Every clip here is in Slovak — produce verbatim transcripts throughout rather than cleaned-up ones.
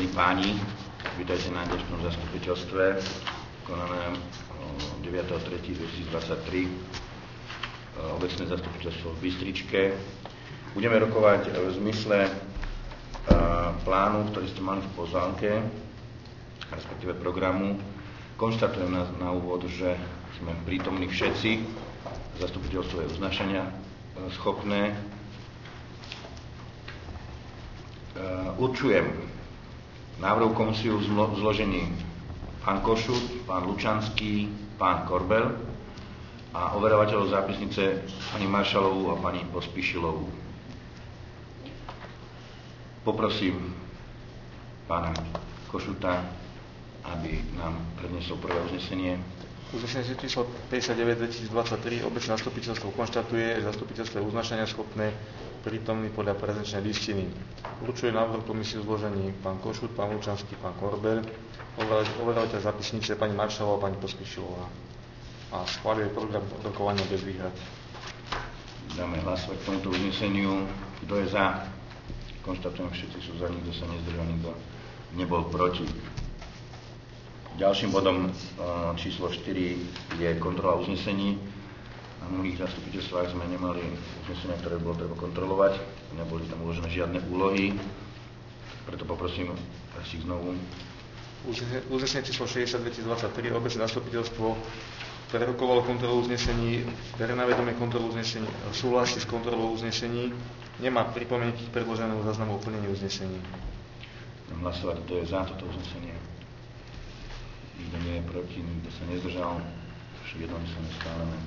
Vážení páni, vítajte na dnešnom zastupiteľstve, konané deviateho tretieho dvetisícdvadsaťtri, obecné zastupiteľstvo v Bystričke. Budeme rokovať v zmysle plánu, ktorý ste mali v pozvánke, respektíve programu. Konštatujem na, na úvod, že sme prítomní všetci, zastupiteľstvo je uznášania schopné. Určujem návrhu komisiu v zložení pán Košut, pán Lučanský, pán Korbel a overovateľov zápisnice pani Maršalovú a pani Pospíšilovú. Poprosím pána Košuta, aby nám predniesol prvé uznesenie. Uznesenie číslo päťdesiatdeväť dvetisícdvadsaťtri obecné zastupiteľstvo konštatuje, že zastupiteľstvo je uznášania schopné, prítomný podľa prezenčnej listiny. Určuje návrh komisiu zložení pán Košut, pán Lučanský, pán Korbel, overovateľ zápisnice pani Maršalová a pani Pospíšilová. A schváľuje program rokovania bez výhrad. Dáme hlasovať k tomuto uzneseniu. Kto je za? Konštatujem, všetci sú za, nikto sa nezdržal, nikto nebol proti. Ďalším bodom číslo štyri je kontrola uznesení. Na mnohých zastupiteľstvách sme nemali uznesenia, ktoré bolo treba kontrolovať. Neboli tam uložené žiadne úlohy. Preto poprosím si znovu. Uznesenie číslo šesťdesiat dvetisícdvadsaťtri obecné zastupiteľstvo prerokovalo kontrolu uznesení, bere na vedomie kontrolu uznesení, súhlasí s kontrolou uznesení, nemá pripomienky k predloženému záznamu o plnení uznesení. Dám hlasovať, kto je za toto uznesenie. Nikto nie je proti, nikto sa nezdržal. Jednomyselne schválené.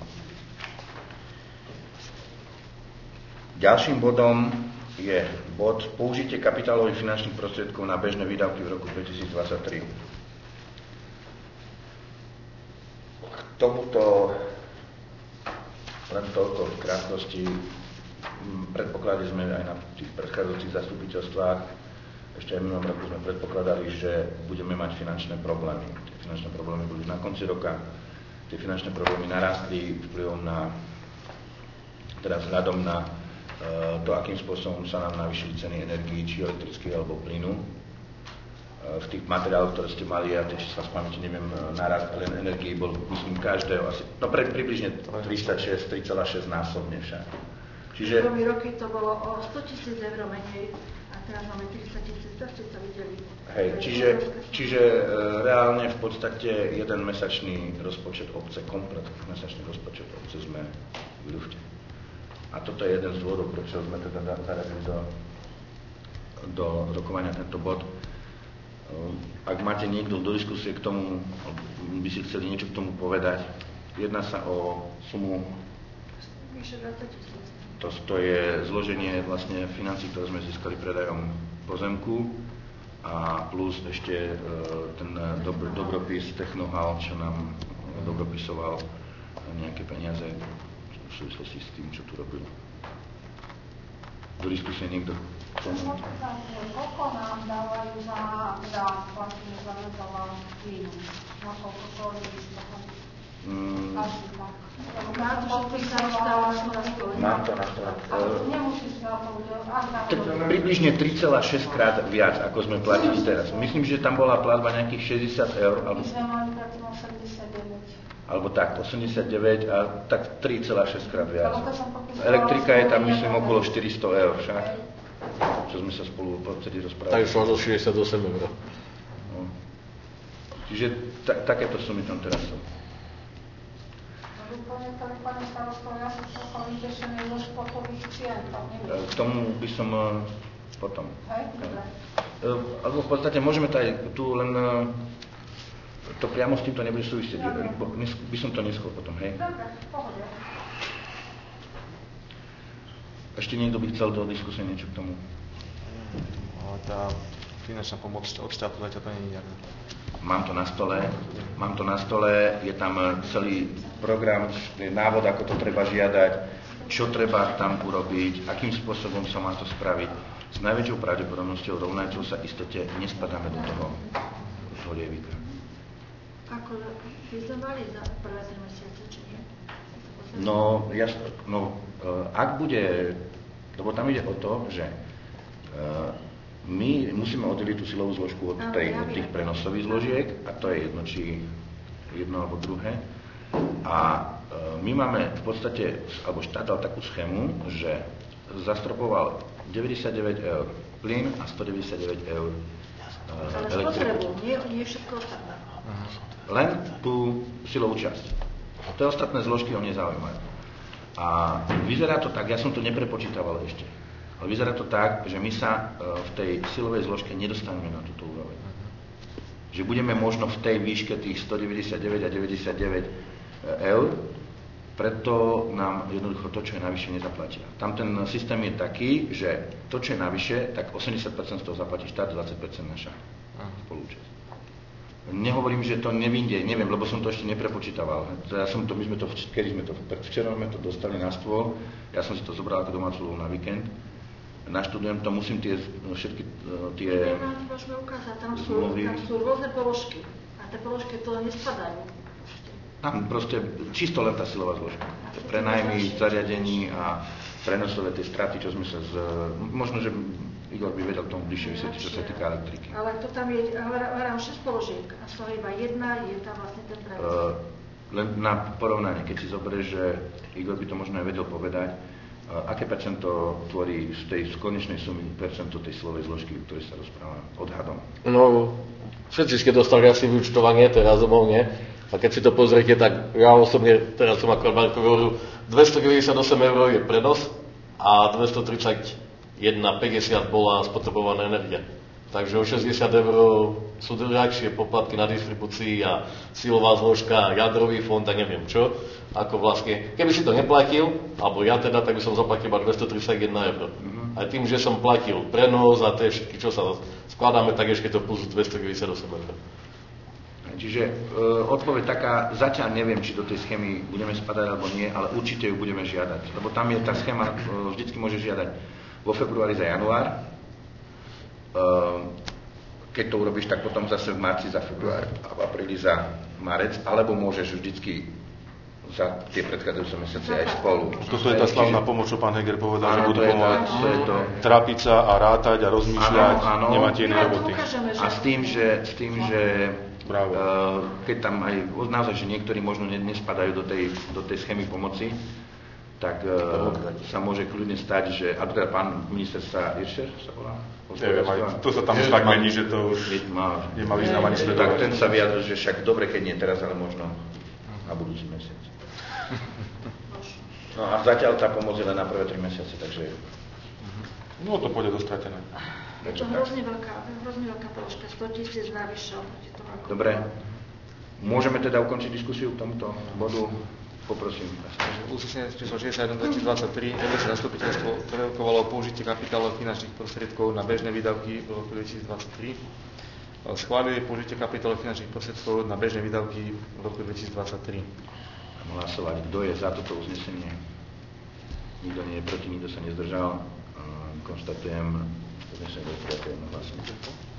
Ďalším bodom je bod použitie kapitálových finančných prostriedkov na bežné výdavky v roku dvetisícdvadsaťtri. K tomuto len toľko v krátkosti. Predpokladali sme aj na tých predchádzajúcich zastupiteľstvách, ešte aj minulom roku sme predpokladali, že budeme mať finančné problémy. Tie finančné problémy boli na konci roka. Tie finančné problémy narastli vplyvom na, teda vzhľadom na to, akým spôsobom sa nám navýšili ceny energií, či elektrických alebo plynu. V tých materiáloch, ktoré ste mali, ja tie čísla z pamäti neviem, narast len energii bol, myslím, každého asi, no pre, približne tridsaťšesť, tri celé šesť násobne však. Čiže... Prvé roky to bolo o sto tisíc eur menej a teraz máme tridsať tisíc, to ste sa videli. Hej, čiže, čiže e, reálne v podstate jeden mesačný rozpočet obce, komplet mesačný rozpočet obce sme v lufte. A toto je jeden z dôvodov, prečo sme teda zaradili do, do rokovania tento bod. Ak máte niekto do diskusie k tomu, by si chceli niečo k tomu povedať, jedná sa o sumu, to, to je zloženie vlastne financií, ktoré sme získali predajom pozemku a plus ešte ten dobro, dobropis Technohal, čo nám dobropisoval nejaké peniaze v súvislosti s tým, čo tu robil. Do diskusie niekto k tomu? Koľko nám dávajú za gaz, vlastne za megawatt plynu? Na koľko to je? Každý tak. Máte všetko sa stále na stole? Mám to na stole. Nemusíš na to, približne tri celé šesť krát viac, ako sme platili teraz. Myslím, že tam bola platba nejakých šesťdesiat eur. My sme mali predtým osemdesiatdeväť. Alebo tak, osemdesiatdeväť a tak tri celé šesť krát viac. Elektrika je tam, myslím, okolo štyristo eur však. Čo sme sa spolu vtedy rozprávali. Tak šlo zo šesťdesiatosem eur. No. Čiže ta, takéto sumy tam teraz sú. Pane starosto, ja som celkom vytešený zo športových cien. K tomu by som potom. Hej, dobre. Alebo v podstate môžeme to aj tu len to priamo s týmto nebude súvisieť. By som to neskôr potom, hej? Dobre, pohode. Ešte niekto by chcel do diskusie niečo k tomu? Tá finančná pomoc od štátu zatiaľ to nie je nejaká. Mám to na stole, mám to na stole, je tam celý program, návod, ako to treba žiadať, čo treba tam urobiť, akým spôsobom sa má to spraviť. S najväčšou pravdepodobnosťou rovnajúcou sa istote nespadáme do toho, do toho lievika. Ako by sme mali za prvé tri mesiace, či nie? No, ja, no, ak bude, lebo tam ide o to, že My musíme oddeliť tú silovú zložku od, tej, od tých prenosových zložiek a to je jedno, či jedno alebo druhé. A e, my máme v podstate, alebo štát dal takú schému, že zastropoval deväťdesiatdeväť eur plyn a stodeväťdesiatdeväť eur Ale spotrebu, nie, nie všetko ostatné. Len tú silovú časť. Tie ostatné zložky ho nezaujímajú. A vyzerá to tak, ja som to neprepočítaval ešte, ale vyzerá to tak, že my sa v tej silovej zložke nedostaneme na túto úroveň. Že budeme možno v tej výške tých stodeväťdesiatdeväť a deväťdesiatdeväť eur, preto nám jednoducho to, čo je navyše, nezaplatia. Tam ten systém je taký, že to, čo je navyše, tak osemdesiat percent z toho zaplatí štát, dvadsať percent naša spolúčasť. Nehovorím, že to nevinde, neviem, lebo som to ešte neprepočítaval. Ja som to, my sme to, kedy sme to, včera sme to dostali na stôl, ja som si to zobral ako domácu úlohu na víkend, naštudujem to, musím tie všetky tie... Môžeme ukázať, tam sú, tam sú rôzne položky a tie položky to nespadajú. Tam proste čisto len tá silová zložka. Prenajmy, zariadení a prenosové tie straty, čo sme sa z... Možno, že Igor by vedel tomu bližšie vysvetliť, čo sa týka elektriky. Ale to tam je, hovorám šesť položiek a z toho iba jedna je tam vlastne ten prenos. Uh, len na porovnanie, keď si zoberieš, že Igor by to možno aj vedel povedať, uh, aké percento tvorí z tej konečnej sumy percento tej silovej zložky, o ktorej sa rozprávame, odhadom? No, všetci ste dostali asi vyúčtovanie teraz domov, nie? A keď si to pozriete, tak ja osobne, teraz som ako Marko hovoril, dvestodeväťdesiatosem eur je prenos a dvestotridsaťjeden päťdesiat bola spotrebovaná energia. Takže o šesťdesiat eur sú drahšie poplatky na distribúcii a silová zložka, jadrový fond a neviem čo. Ako vlastne, keby si to neplatil, alebo ja teda, tak by som zaplatil iba dvestotridsaťjeden eur. Mm-hmm. A tým, že som platil prenos a tie všetky, čo sa skladáme, tak ešte to plus dvestodeväťdesiatosem eur. Čiže e, odpoveď taká, zatiaľ neviem, či do tej schémy budeme spadať alebo nie, ale určite ju budeme žiadať. Lebo tam je tá schéma, e, vždycky môže žiadať vo februári za január. E, keď to urobíš, tak potom zase v marci za február a v apríli za marec, alebo môžeš vždycky za tie predchádzajúce mesiace aj spolu. Toto je tá slavná pomoc, čo pán Heger povedal, áno, že budú pomáhať trápiť sa a rátať a rozmýšľať, áno, áno, nemáte iné roboty. A s tým, že, s tým, že uh, keď tam aj naozaj, že niektorí možno nespadajú do tej, do tej schémy pomoci, tak uh, sa môže kľudne stať, že, a teda pán minister sa, Iršer sa volá? Neviem, aj to sa tam už tak mení, že to už nemá význam ani sledovať. Tak ten sa vyjadril, že však dobre, keď nie teraz, ale možno na budúci mesiac. No a zatiaľ tá pomoc je len na prvé tri mesiace, takže... No to pôjde dostratené. Je to hrozne veľká, hrozne veľká položka, sto tisíc navyše oproti tomu. Dobre. Môžeme teda ukončiť diskusiu k tomuto bodu? Poprosím. Uznesenie číslo šesťdesiatjeden dvetisícdvadsaťtri Najvyššie zastupiteľstvo prerokovalo použitie kapitálových finančných prostriedkov na bežné výdavky v roku dvetisícdvadsaťtri. Schváľuje použitie kapitálových finančných prostriedkov na bežné výdavky v roku dvetisícdvadsaťtri. Hlasovať, kto je za toto uznesenie? Nikto nie je proti, nikto sa nezdržal. Konštatujem, uznesenie je prijaté jedno hlasovanie.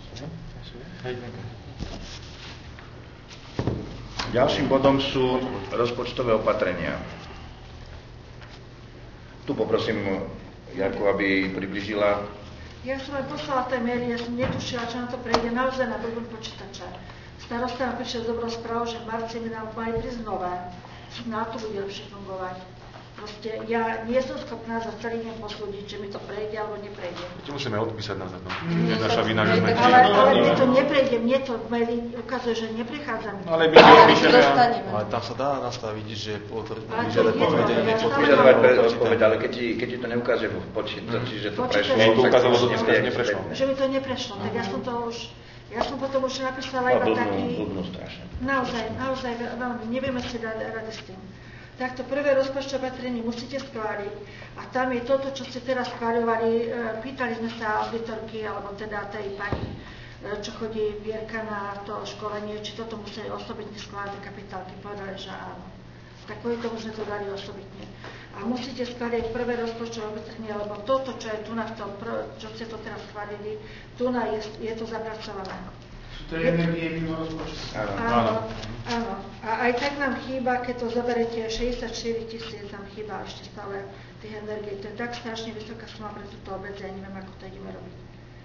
Ďalším bodom sú rozpočtové opatrenia. Tu poprosím Jarku, aby približila. Ja som aj poslala tej maily, ja som netušila, čo na to prejde, naozaj na blbom počítača. Starosta nám prišiel dobrou správou, že v marci mi nám majú prísť nové. Na to bude lepšie fungovať. Proste ja nie som schopná za celý deň posúdiť, či mi to prejde alebo neprejde. Ti musíme odpísať na to. Je naša vina, že sme... Ale, ale mne to neprejde, mne to v maili ukazuje, že neprechádza mi. Ale my nepíšeme. Ale tam sa dá nastaviť, že vyžadať odpoveď, ale keď ti, keď ti to neukazuje v počítači, že to prešlo, to ukázalo, že dneska neprešlo. Že mi to neprešlo, tak ja som to už... Ja som potom už napísala iba taký... Naozaj, naozaj veľmi, nevieme si dať rady s tým. Takto prvé rozpočtové opatrenie musíte schváliť a tam je toto, čo ste teraz schváľovali, pýtali sme sa auditorky, alebo teda tej pani, čo chodí Vierka na to školenie, či toto musí osobitne schváliť kapitálky, povedali, že áno. Tak kvôli tomu sme to dali osobitne. A musíte schváliť prvé rozpočtové opatrenie, lebo toto, čo je tu na v tom, čo ste to teraz schválili, tu na je, je to zapracované. To je energie mimo rozpočtu. Áno, áno. A aj tak nám chýba, keď to zoberete, šesťdesiatštyri tisíc nám chýba ešte stále tých energií. To je tak strašne vysoká suma pre túto obec, ja neviem, ako to ideme robiť.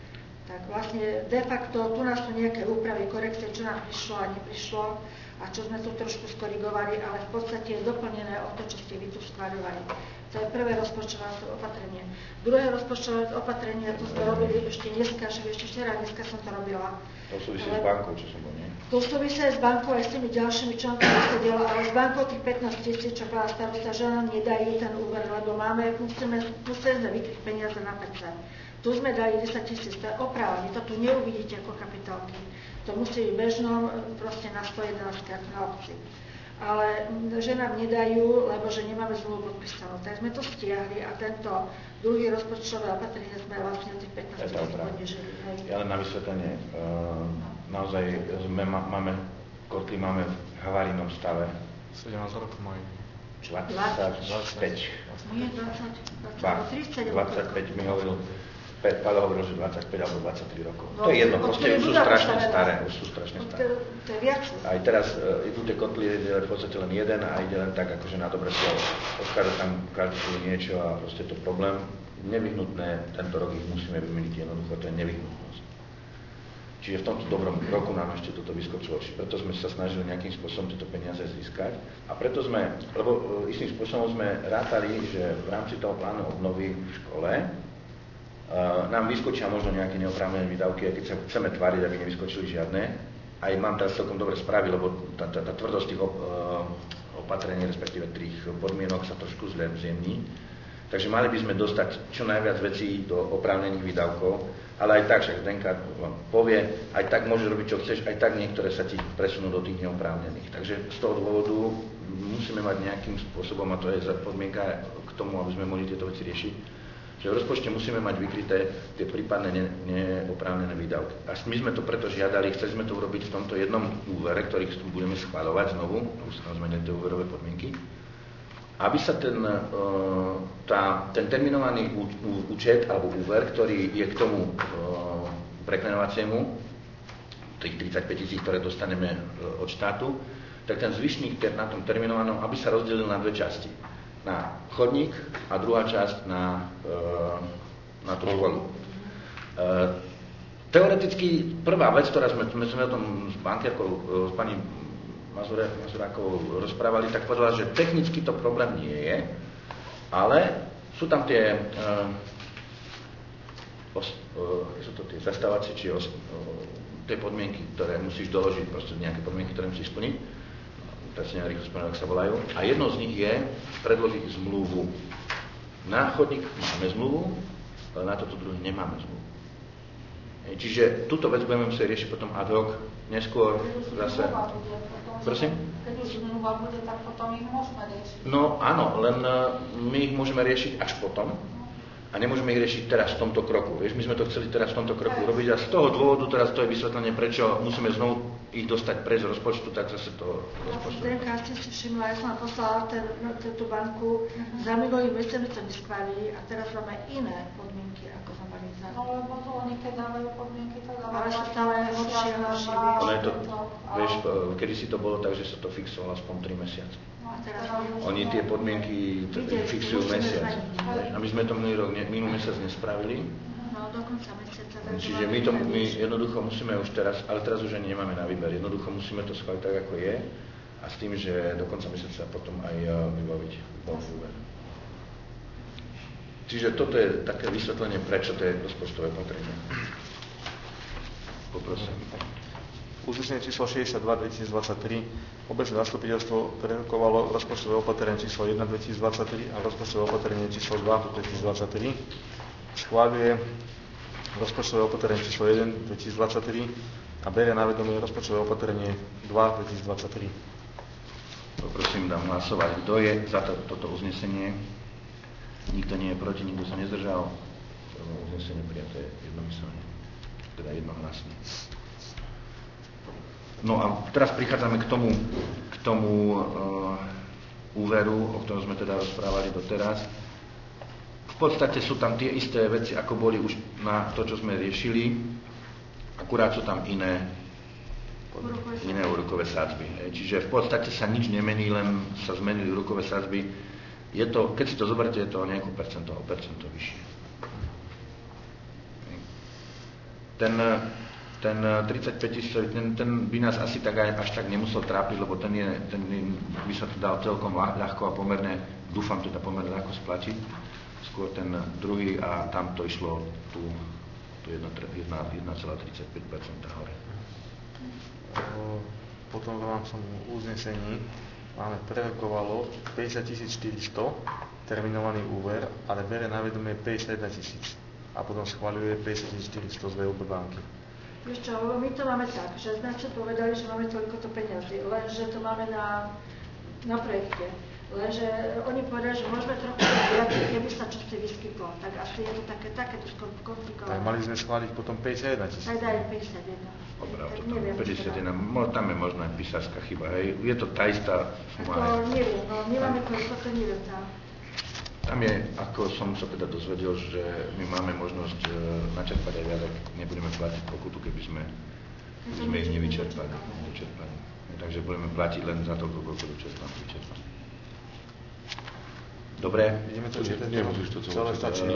tak vlastne de facto tu nás sú nejaké úpravy, korekcie, čo nám prišlo a neprišlo a čo sme tu trošku skorigovali, ale v podstate je doplnené o to, čo ste vy tu schváľovali. To je prvé rozpočtové opatrenie. Druhé rozpočtové opatrenie, to sme robili ešte dneska, že ešte včera, dneska som to robila. To súvisí s bankou, čo som bol, nie? To súvisí aj s bankou, aj s tými ďalšími, čo nám to vysedelo, ale s bankou tých pätnásť tisíc, čo bola starosta, že nám nedajú ten úver, lebo máme, musíme, musíme sme vykryť peniaze na pé cé. Tu sme dali desať tisíc, to je oprávne, to tu neuvidíte ako kapitálky. To musí byť bežnom, proste na sto jedenásť na obci. Ale že nám nedajú, lebo že nemáme zmluvu podpísanú. Tak sme to stiahli a tento druhý rozpočtové opatrenie sme vlastne tých pätnásť tisíc podnežili. Ja len na vysvetlenie. Naozaj sme, máme, kotly máme v havarijnom stave. sedemnásť rokov majú. dvadsaťpäť. Nie, dvadsať, tridsať. dvadsaťpäť mi hovoril, Paľo hovoril, že dvadsaťpäť alebo dvadsaťtri rokov. No, to je jedno, proste už sú strašne staré. Už sú strašne staré. To je viac. Aj teraz uh, idú tie kotly, je v podstate len jeden a ide len tak, akože na dobre slovo. Odchádza tam každý niečo a proste to problém. Nevyhnutné, tento rok ich musíme vymeniť, jednoducho to je nevyhnutnosť. Čiže v tomto dobrom roku nám ešte toto vyskočilo. Preto sme sa snažili nejakým spôsobom tieto peniaze získať. A preto sme, lebo uh, istým spôsobom sme rátali, že v rámci toho plánu obnovy v škole Uh, nám vyskočia možno nejaké neoprávnené výdavky, aj keď sa chceme tváriť, aby nevyskočili žiadne. Aj mám teraz celkom dobré správy, lebo tá, tá, tá tvrdosť tých op, uh, opatrení, respektíve tých podmienok sa trošku zjemní. Takže mali by sme dostať čo najviac vecí do oprávnených výdavkov, ale aj tak, však Zdenka vám povie, aj tak môžeš robiť, čo chceš, aj tak niektoré sa ti presunú do tých neoprávnených. Takže z toho dôvodu musíme mať nejakým spôsobom, a to je podmienka k tomu, aby sme mohli tieto veci riešiť, že v rozpočte musíme mať vykryté tie prípadné ne, neoprávnené výdavky. A my sme to preto žiadali, chceli sme to urobiť v tomto jednom úvere, ktorý budeme schváľovať znovu, už sa zmenili tie úverové podmienky, aby sa ten, tá, ten terminovaný ú, ú, účet alebo úver, ktorý je k tomu preklenovaciemu, tých tridsaťpäť tisíc, ktoré dostaneme od štátu, tak ten zvyšný na tom terminovanom, aby sa rozdelil na dve časti. Na chodník a druhá časť na, na tú školu. Teoreticky prvá vec, ktorá sme, sme o tom s bankérkou, s pani Mazure, Mazurákovou rozprávali, tak povedala, že technicky to problém nie je, ale sú tam tie, os, sú to tie zastávacie, či os, tie podmienky, ktoré musíš doložiť, proste nejaké podmienky, ktoré musíš splniť. Presne rýchlo spomenul, ak sa volajú. A jednou z nich je predložiť zmluvu. Na chodník máme zmluvu, ale na toto druhé nemáme zmluvu. Čiže túto vec budeme musieť riešiť potom ad hoc, neskôr zase. Prosím? Keď už zmluva bude, tak potom ich môžeme riešiť. No áno, len my ich môžeme riešiť až potom. A nemôžeme ich riešiť teraz v tomto kroku. Vieš, my sme to chceli teraz v tomto kroku robiť a z toho dôvodu teraz to je vysvetlenie, prečo musíme znovu ich dostať pre z rozpočtu, tak zase to rozpočtu. Zdenka, ste si všimla, ja som vám poslala ten, tú banku, za minulý mesiac to neschválili a teraz máme iné podmienky, ako sme mali za. No lebo to oni keď dávajú podmienky, tak dávajú. Ale sa stále horšie a horšie. Ono je to, vieš, kedy si to bolo tak, že sa to fixovalo aspoň tri mesiace. Oni tie podmienky fixujú mesiac. A my sme to minulý rok, minulý mesiac nespravili. No, do konca mesiaca. Čiže my to my jednoducho musíme už teraz, ale teraz už ani nemáme na výber, jednoducho musíme to schváliť tak, ako je a s tým, že do konca mesiaca potom aj vybaviť bol úver. Čiže toto je také vysvetlenie, prečo to je rozpočtové opatrenie. Poprosím. Uznesenie číslo šesťdesiatdva dvetisícdvadsaťtri obecné zastupiteľstvo prerokovalo rozpočtové opatrenie číslo jeden dvetisícdvadsaťtri a rozpočtové opatrenie číslo dva dvetisícdvadsaťtri. Schváľuje rozpočtové opatrenie číslo jeden dvetisícdvadsaťtri a berie na vedomie rozpočtové opatrenie dva dvetisícdvadsaťtri. Poprosím, dám hlasovať. Kto je za to, toto uznesenie? Nikto nie je proti, nikto sa nezdržal. Uznesenie prijaté jednomyselne, teda jednohlasne. No a teraz prichádzame k tomu, k tomu uh, úveru, o ktorom sme teda rozprávali doteraz. V podstate sú tam tie isté veci, ako boli už na to, čo sme riešili, akurát sú tam iné, iné úrokové sadzby. Čiže v podstate sa nič nemení, len sa zmenili úrokové sadzby. Je to, keď si to zoberte, je to o nejakú percento, o percento vyššie. ten, ten tridsaťpäť tisíc, ten, ten by nás asi tak aj, až tak nemusel trápiť, lebo ten, je, ten by sa to dal celkom ľahko a pomerne, dúfam teda pomerne ľahko splatiť. Skôr ten druhý a tam to išlo tu, tu jeden celá tridsaťpäť percent hore. Potom v rámcom uznesení máme prerokovalo päťdesiat tisíc štyristo terminovaný úver, ale bere na vedomie päťdesiatjeden tisíc a potom schvaľuje päťdesiat tisíc štyristo z vé ú bé banky. Vieš čo, my to máme tak, že sme čo povedali, že máme toľkoto peniazy, lenže to máme na, na projekte. Lenže oni povedali, že môžeme trochu viac, keby sa čo si vyskytlo. Tak asi je to také, takéto komplikované. Tak mali sme schváliť potom päťdesiatjeden tisíc. Tak daj päťdesiatjeden. Dobre, to tam päťdesiatjeden, tam je možno aj písarská chyba, hej. Je to tá istá suma. To neviem, no my máme koľko, to neviem tam. Tam je, ako som sa teda dozvedel, že my máme možnosť uh, načerpať aj viac, ak nebudeme platiť pokutu, keby sme, keby sme ich nevyčerpali. nevyčerpali. Takže budeme platiť len za to, koľko vyčerpám, vyčerpám. Dobre? Ideme to čítať, nemusíš to celé stačí.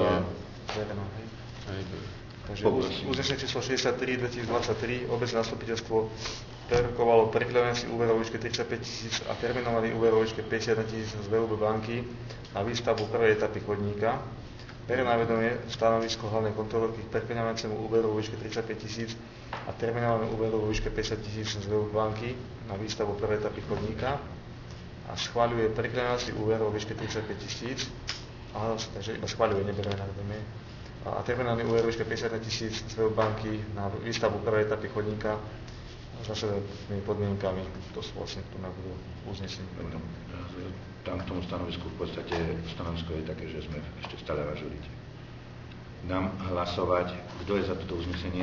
Takže uznesenie číslo šesťdesiattri dvetisícdvadsaťtri, obecné zastupiteľstvo prerokovalo preklenený úver o výške tridsaťpäť tisíc a terminovaný úver o výške päťdesiatjeden tisíc z vé ú bé banky na výstavbu prvej etapy chodníka. Bere na vedomie stanovisko hlavnej kontrolórky k preklenenému úveru o výške tridsaťpäť tisíc a terminovanému úveru o výške päťdesiat tisíc z vé ú bé banky na výstavbu prvej etapy chodníka a schváľuje preklenený úver o výške tridsaťpäť tisíc, takže iba schváľuje, nebere na vedomie. A terminálny úver o výške päťdesiat tisíc z vé ú bé banky na výstavbu prvej etapy chodníka s našimi podmienkami. To sú vlastne tu budú uznesení. Tam k tomu stanovisku v podstate stanovisko je také, že sme ešte stále v ažurite. Dám hlasovať. Kto je za toto uznesenie?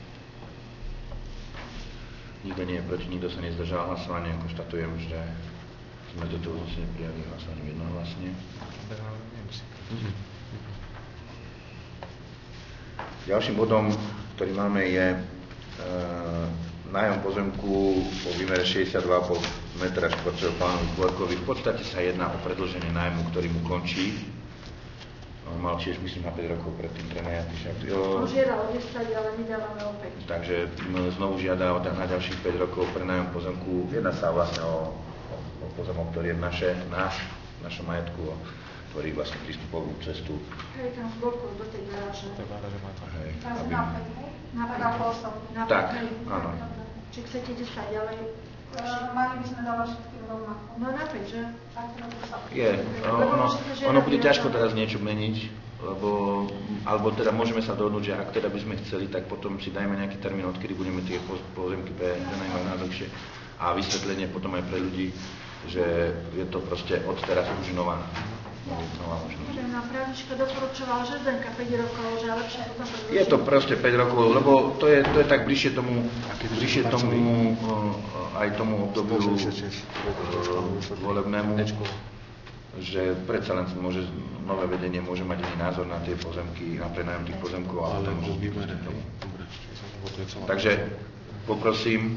Nikto nie je proti, nikto sa nezdržal hlasovania. Konštatujem, že sme toto uznesenie prijali hlasovaním jednohlasne. Ďalším bodom, ktorý máme, je e, nájom pozemku po výmere šesťdesiatdva celá päť metra štvorcového pánovi Kvorkovi. V podstate sa jedná o predĺženie nájmu, ktorý mu končí. On mal tiež, myslím, na päť rokov predtým prenajatý. On žiada o desať, ale my dávame opäť. Takže znovu žiada na ďalších päť rokov pre nájom pozemku. Jedná sa vlastne o, o, o pozemok, ktorý je v naše, náš, v našom majetku, o, ktorý vlastne prístupovú cestu. Hej, tam z boku do tej garáže. To garáže má to. Hej, aby... Na päť. Tak, áno. Či chcete desať, ale... Mali by sme dávať všetkým rovnako. No na päť, že? Je. Ono, ono bude ťažko teraz niečo meniť, lebo, alebo teda môžeme sa dohodnúť, že ak teda by sme chceli, tak potom si dajme nejaký termín, odkedy budeme tie pozemky prenajímať najdlhšie a vysvetlenie potom aj pre ľudí, že je to proste od teraz už nová. nová možnosť. Nám právnička doporučovala, že Zdenka päť rokov, že lepšie potom predĺžiť. Je to proste päť rokov, lebo to je, to je tak bližšie tomu, bližšie tomu aj tomu obdobiu volebnému, že predsa len môže, nové vedenie môže mať iný názor na tie pozemky, na prenájom tých pozemkov. Ale po výmere, takže poprosím.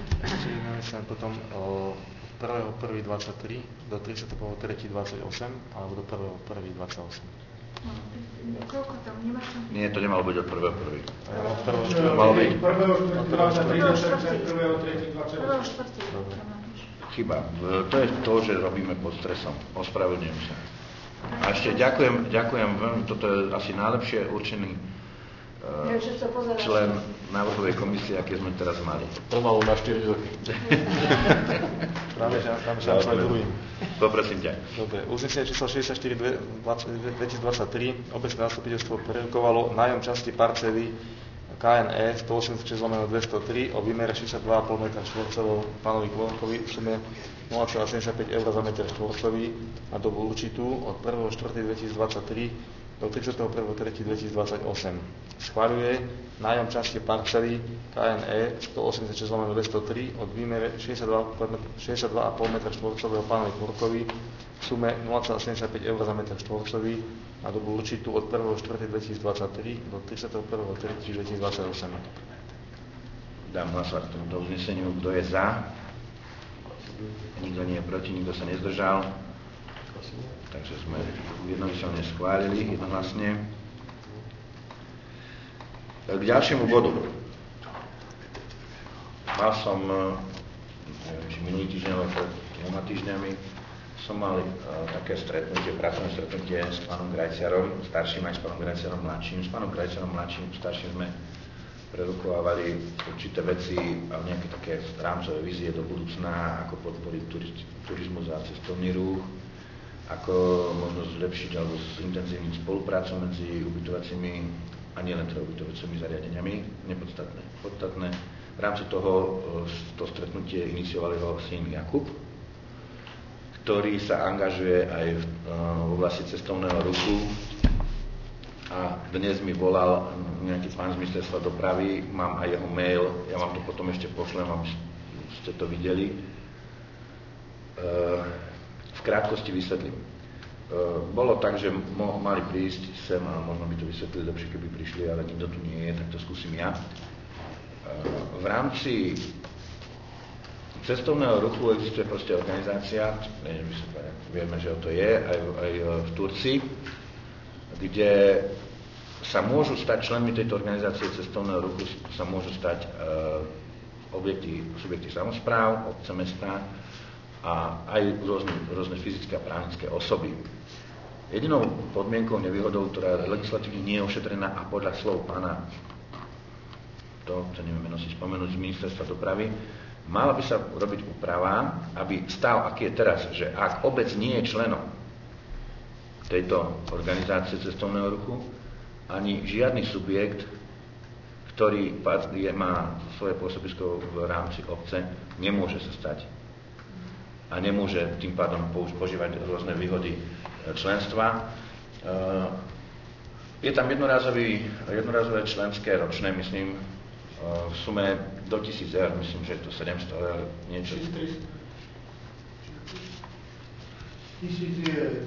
Potom prvého prvého dvadsaťtri do tridsiateho prvého tretieho dvadsaťosem alebo do prvého prvého dvadsaťosem. No, koľko tam? Nemáš tam? Nie, to nemalo byť od prvého prvého. To malo byť prvého štvrtého dvadsaťtri, prvého tretieho dvadsaťosem. prvého štvrtého. Chyba. To je to, že robíme pod stresom. Ospravedlňujem sa. A ešte ďakujem, ďakujem veľmi, toto je asi najlepšie určený uh, člen návrhovej komisie, aké sme teraz mali. Trvalo na štyri roky. Práve, že tam sa člen druhým. Poprosím ťa. Dobre, uznesenie číslo šesťdesiatštyri dvetisícdvadsaťtri obecné zastupiteľstvo prerokovalo nájom časti parcely ká en é stoosemdesiatšesť lomeno dvestotri o výmere šesťdesiatdva celá päť metra štvorcového pánovi Kvorkovi v sume nula celá sedemdesiatpäť eur za meter štvorcový na dobu určitú od prvého štvrtého dvetisícdvadsaťtri do tridsiateho prvého tretieho dvetisícdvadsaťosem. Schvaľuje nájom časti parcely ká en é stoosemdesiatšesť lomeno dvestotri od výmere šesťdesiatdva celá päť metra štvorcového pánovi Kvorkovi v sume nula celá sedemdesiatpäť eur za meter štvorcový na dobu určitú od prvého štvrtého dvetisícdvadsaťtri do tridsiateho prvého tretieho dvetisícdvadsaťosem. Dám hlasovať k tomuto uzneseniu. Kto je za? Nikto nie je proti, nikto sa nezdržal. Takže sme jednomyselne schválili jednohlasne. K ďalšiemu bodu. Mal som, neviem, či minulý týždeň, alebo pred dvoma týždňami, som mal uh, také stretnutie, pracovné stretnutie s pánom Grajciarom, starším aj s pánom Grajciarom mladším. S pánom Grajciarom mladším, starším sme prerukovávali určité veci a nejaké také rámcové vízie do budúcna, ako podporiť turizmus a cestovný ruch, ako možno zlepšiť alebo zintenzívniť spoluprácu medzi ubytovacími a nielen teda ubytovacími zariadeniami. Nepodstatné. Podstatné. V rámci toho to stretnutie inicioval jeho syn Jakub, ktorý sa angažuje aj v, v oblasti cestovného ruchu. A dnes mi volal nejaký pán z ministerstva dopravy, mám aj jeho mail, ja vám to potom ešte pošlem, aby ste to videli. V krátkosti vysvetlím. Bolo tak, že mali prísť sem a možno by to vysvetlili lepšie, keby prišli, ale nikto tu nie je, tak to skúsim ja. V rámci cestovného ruchu existuje proste organizácia, neviem, vieme, že to je, aj, aj v Turcii, kde sa môžu stať členmi tejto organizácie cestovného ruchu, sa môžu stať uh, objekty, subjekty samospráv, obce, mesta a aj rôzne, rôzne fyzické a právnické osoby. Jedinou podmienkou, nevýhodou, ktorá legislatívne nie je ošetrená a podľa slov pána, to, čo neviem meno si spomenúť, z ministerstva dopravy, mala by sa robiť úprava, aby stav, aký je teraz, že ak obec nie je členom tejto organizácie cestovného ruchu, ani žiadny subjekt, ktorý je, má svoje pôsobisko v rámci obce, nemôže sa stať a nemôže tým pádom požívať rôzne výhody členstva. Je tam jednorázový, jednorázové členské ročné, myslím, v sume do tisíc eur, myslím, že je to sedemsto eur, niečo. Tisíc je...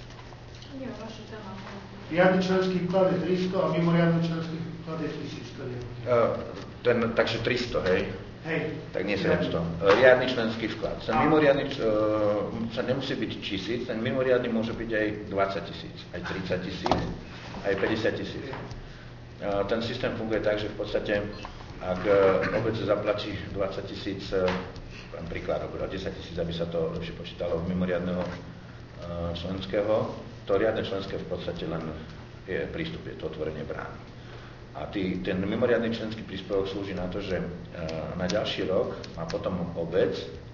Riadny členský vklad je tristo a mimoriadny členský vklad je tisíc. Uh, ten, takže tristo, hej? Hej. Tak nie sedemsto. Uh, riadny členský vklad. Ten mimoriadny uh, sa nemusí byť tisíc, ten mimoriadny môže byť aj dvadsať tisíc, aj tridsať tisíc, aj päťdesiat tisíc. Uh, ten systém funguje tak, že v podstate, ak uh, obec zaplatí dvadsať tisíc, uh, príklad, alebo desať tisíc, aby sa to lepšie počítalo v mimoriadného uh, členského, to riadne členské v podstate len je prístup, je to otvorenie brány. A tý, ten mimoriadny členský príspevok slúži na to, že e, na ďalší rok má potom obec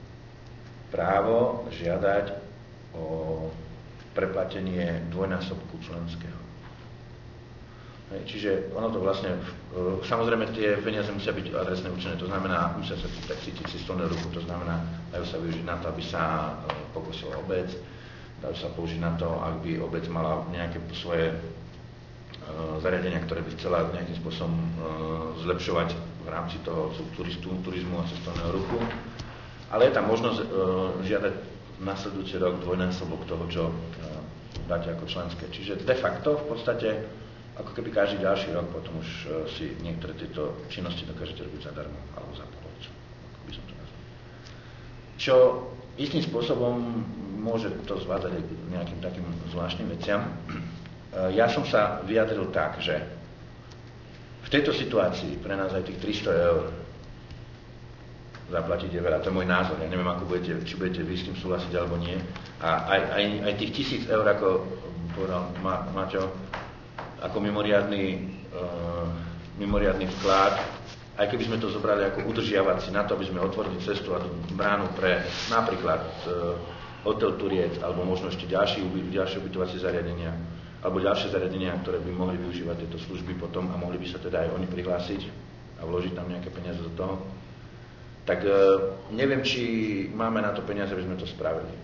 právo žiadať o preplatenie dvojnásobku členského. Hej, čiže ono to vlastne, e, samozrejme tie peniaze musia byť adresne určené, to znamená, musia sa tak cítiť cestovné ruchu, to znamená, dajú sa využiť na to, aby sa e, pokusila obec, dajú sa použiť na to, ak by obec mala nejaké svoje uh, zariadenia, ktoré by chcela nejakým spôsobom uh, zlepšovať v rámci toho turistu, turizmu a cestovného ruchu. Ale je tam možnosť uh, žiadať nasledujúci rok dvojnásobok toho, čo uh, dáte ako členské. Čiže de facto v podstate, ako keby každý ďalší rok, potom už uh, si niektoré tieto činnosti dokážete robiť zadarmo alebo za polovicu, ako by som to nazval. Čo istým spôsobom môže to zvádzať aj nejakým takým zvláštnym veciam. Ja som sa vyjadril tak, že v tejto situácii pre nás aj tých tristo eur zaplatiť je veľa. To je môj názor. Ja neviem, ako budete, či budete vy s tým súhlasiť alebo nie. A aj, aj, aj tých tisíc eur, ako povedal Maťo, ako mimoriadny, uh, mimoriadny vklad, aj keby sme to zobrali ako udržiavací na to, aby sme otvorili cestu a bránu pre napríklad uh, hotel Turiec, alebo možno ešte ďalšie, ďalšie ubytovacie zariadenia, alebo ďalšie zariadenia, ktoré by mohli využívať tieto služby potom a mohli by sa teda aj oni prihlásiť a vložiť tam nejaké peniaze do toho. Tak e, neviem, či máme na to peniaze, aby sme to spravili.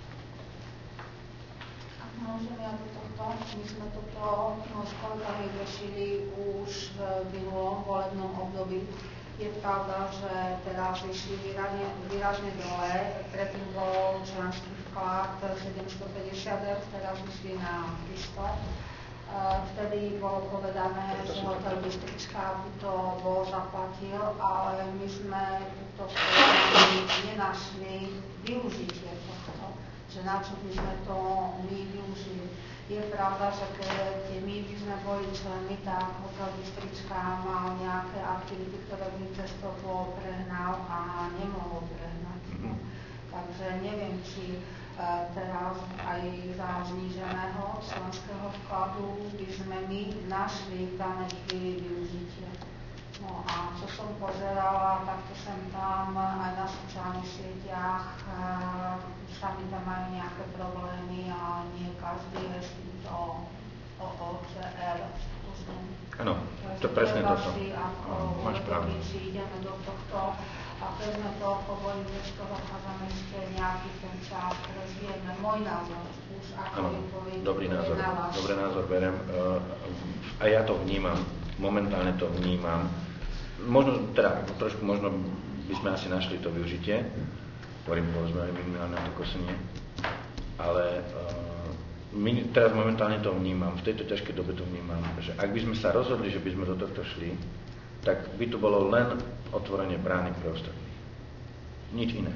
Ak môžem ja do tohto, my sme toto no, s kolegami riešili už v minulom volebnom období. Je pravda, že teraz išli výrazne, výrazne dole, predtým bol členský vklad sedemstopäťdesiat eur, teraz išli na tristo. Vtedy bolo povedané, že hotel Bystrička by to bol zaplatil, ale my sme túto spoločnosť nenašli využitie tohto, že na čo by sme to my využili. Je pravda, že keď my by sme boli členmi, tak hotel Bystrička mal nejaké aktivity, ktoré by cestovo prehnal a nemohol prehnať. No. Takže neviem, či teraz aj za zníženého členského vkladu by sme my našli v danej chvíli využitie. No a čo som pozerala, takto sem tam aj na sociálnych sieťach, sami tam majú nejaké problémy a nie každý je s týmto ó ó cé er spúštený. Áno, to presne toto. Si ako máš pravdu. Či ideme do tohto a keď sme to boli investovať, hádzame ešte nejaký ten čas, rozvíjeme môj názor už ako vypovedí. Dobrý názor, dobrý názor berem. A ja to vnímam, momentálne to vnímam. Možno, teda, trošku možno by sme asi našli to využitie, hovorím, povedzme aj minimálne na to kosenie, ale uh, teraz momentálne to vnímam, v tejto ťažkej dobe to vnímam, že ak by sme sa rozhodli, že by sme do tohto šli, tak by to bolo len otvorenie brány pre ostatných. Nič iné.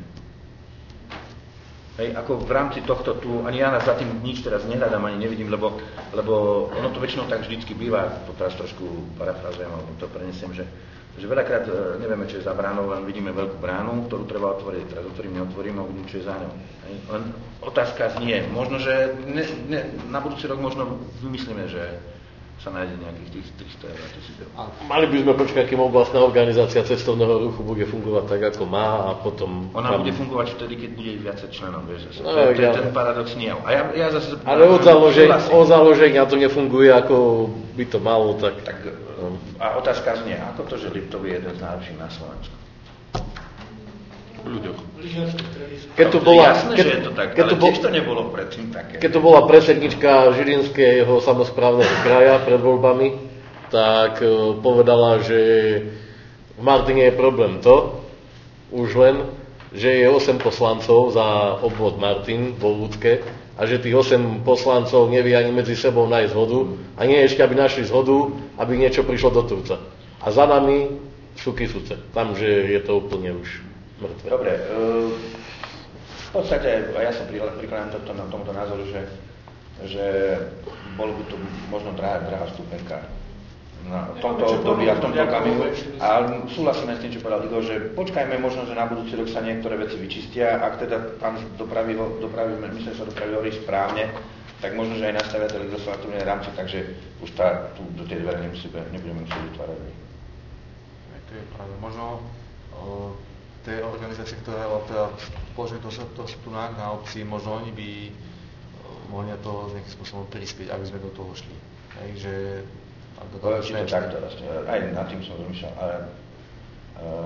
Hej, ako v rámci tohto tu, ani ja za tým nič teraz nehľadám, ani nevidím, lebo, lebo ono to väčšinou tak vždycky býva, to teraz trošku parafrázujem, alebo to prenesiem, že že veľakrát nevieme, čo je za bránou, len vidíme veľkú bránu, ktorú treba otvoriť. Teraz otvorím, neotvorím a uvidím, čo je za ňou. Len otázka znie. Možno, že ne, ne, na budúci rok možno vymyslíme, že sa nájde nejakých tých tristo eur, tisíc eur. Mali by sme počkať, kým oblastná organizácia cestovného ruchu bude fungovať tak, ako má a potom... Ona tam... bude fungovať vtedy, keď bude viacej členov, vieš. No, to, to je ja... ten paradox nie. A ja, ja zase... Ale od založenia, od založenia to nefunguje, ako by to malo, tak... tak a otázka znie, ako to, že Liptov je jeden z najlepších na Slovensku? V ľuďoch. Keď to bola, jasné, keď, že je to tak, ale bol, tiež to nebolo predtým také. Keď to bola predsednička Žilinského samosprávneho kraja pred voľbami, tak uh, povedala, že v Martine je problém to, už len, že je osem poslancov za obvod Martin vo Ľudske, a že tých osem poslancov nevie ani medzi sebou nájsť zhodu a nie ešte, aby našli zhodu, aby niečo prišlo do Turca. A za nami sú Kysuce. Tam, že je to úplne už mŕtve. Dobre, uh, v podstate, a ja sa prikladám to, na tomuto názoru, že, že bolo by to možno drahá, drahá stupenka na tomto období a v tomto okamihu. A súhlasíme s tým, čo povedal Igor, že počkajme možno, že na budúci rok sa niektoré veci vyčistia. Ak teda pán dopravy, dopravy myslím, že sa dopravy hovorí správne, tak možno, že aj nastavia tie legislatívne rámce, takže už tá, tu do tej dvere nemusíme, nebudeme musieť vytvárať. To je pravda. Možno o, tie organizácie, ktoré teda položili to, to stunak na obci, možno oni by o, mohli na to nejakým spôsobom prispieť, aby sme do toho šli. Takže Či to takto, aj nad tým som rozmýšľal, ale uh,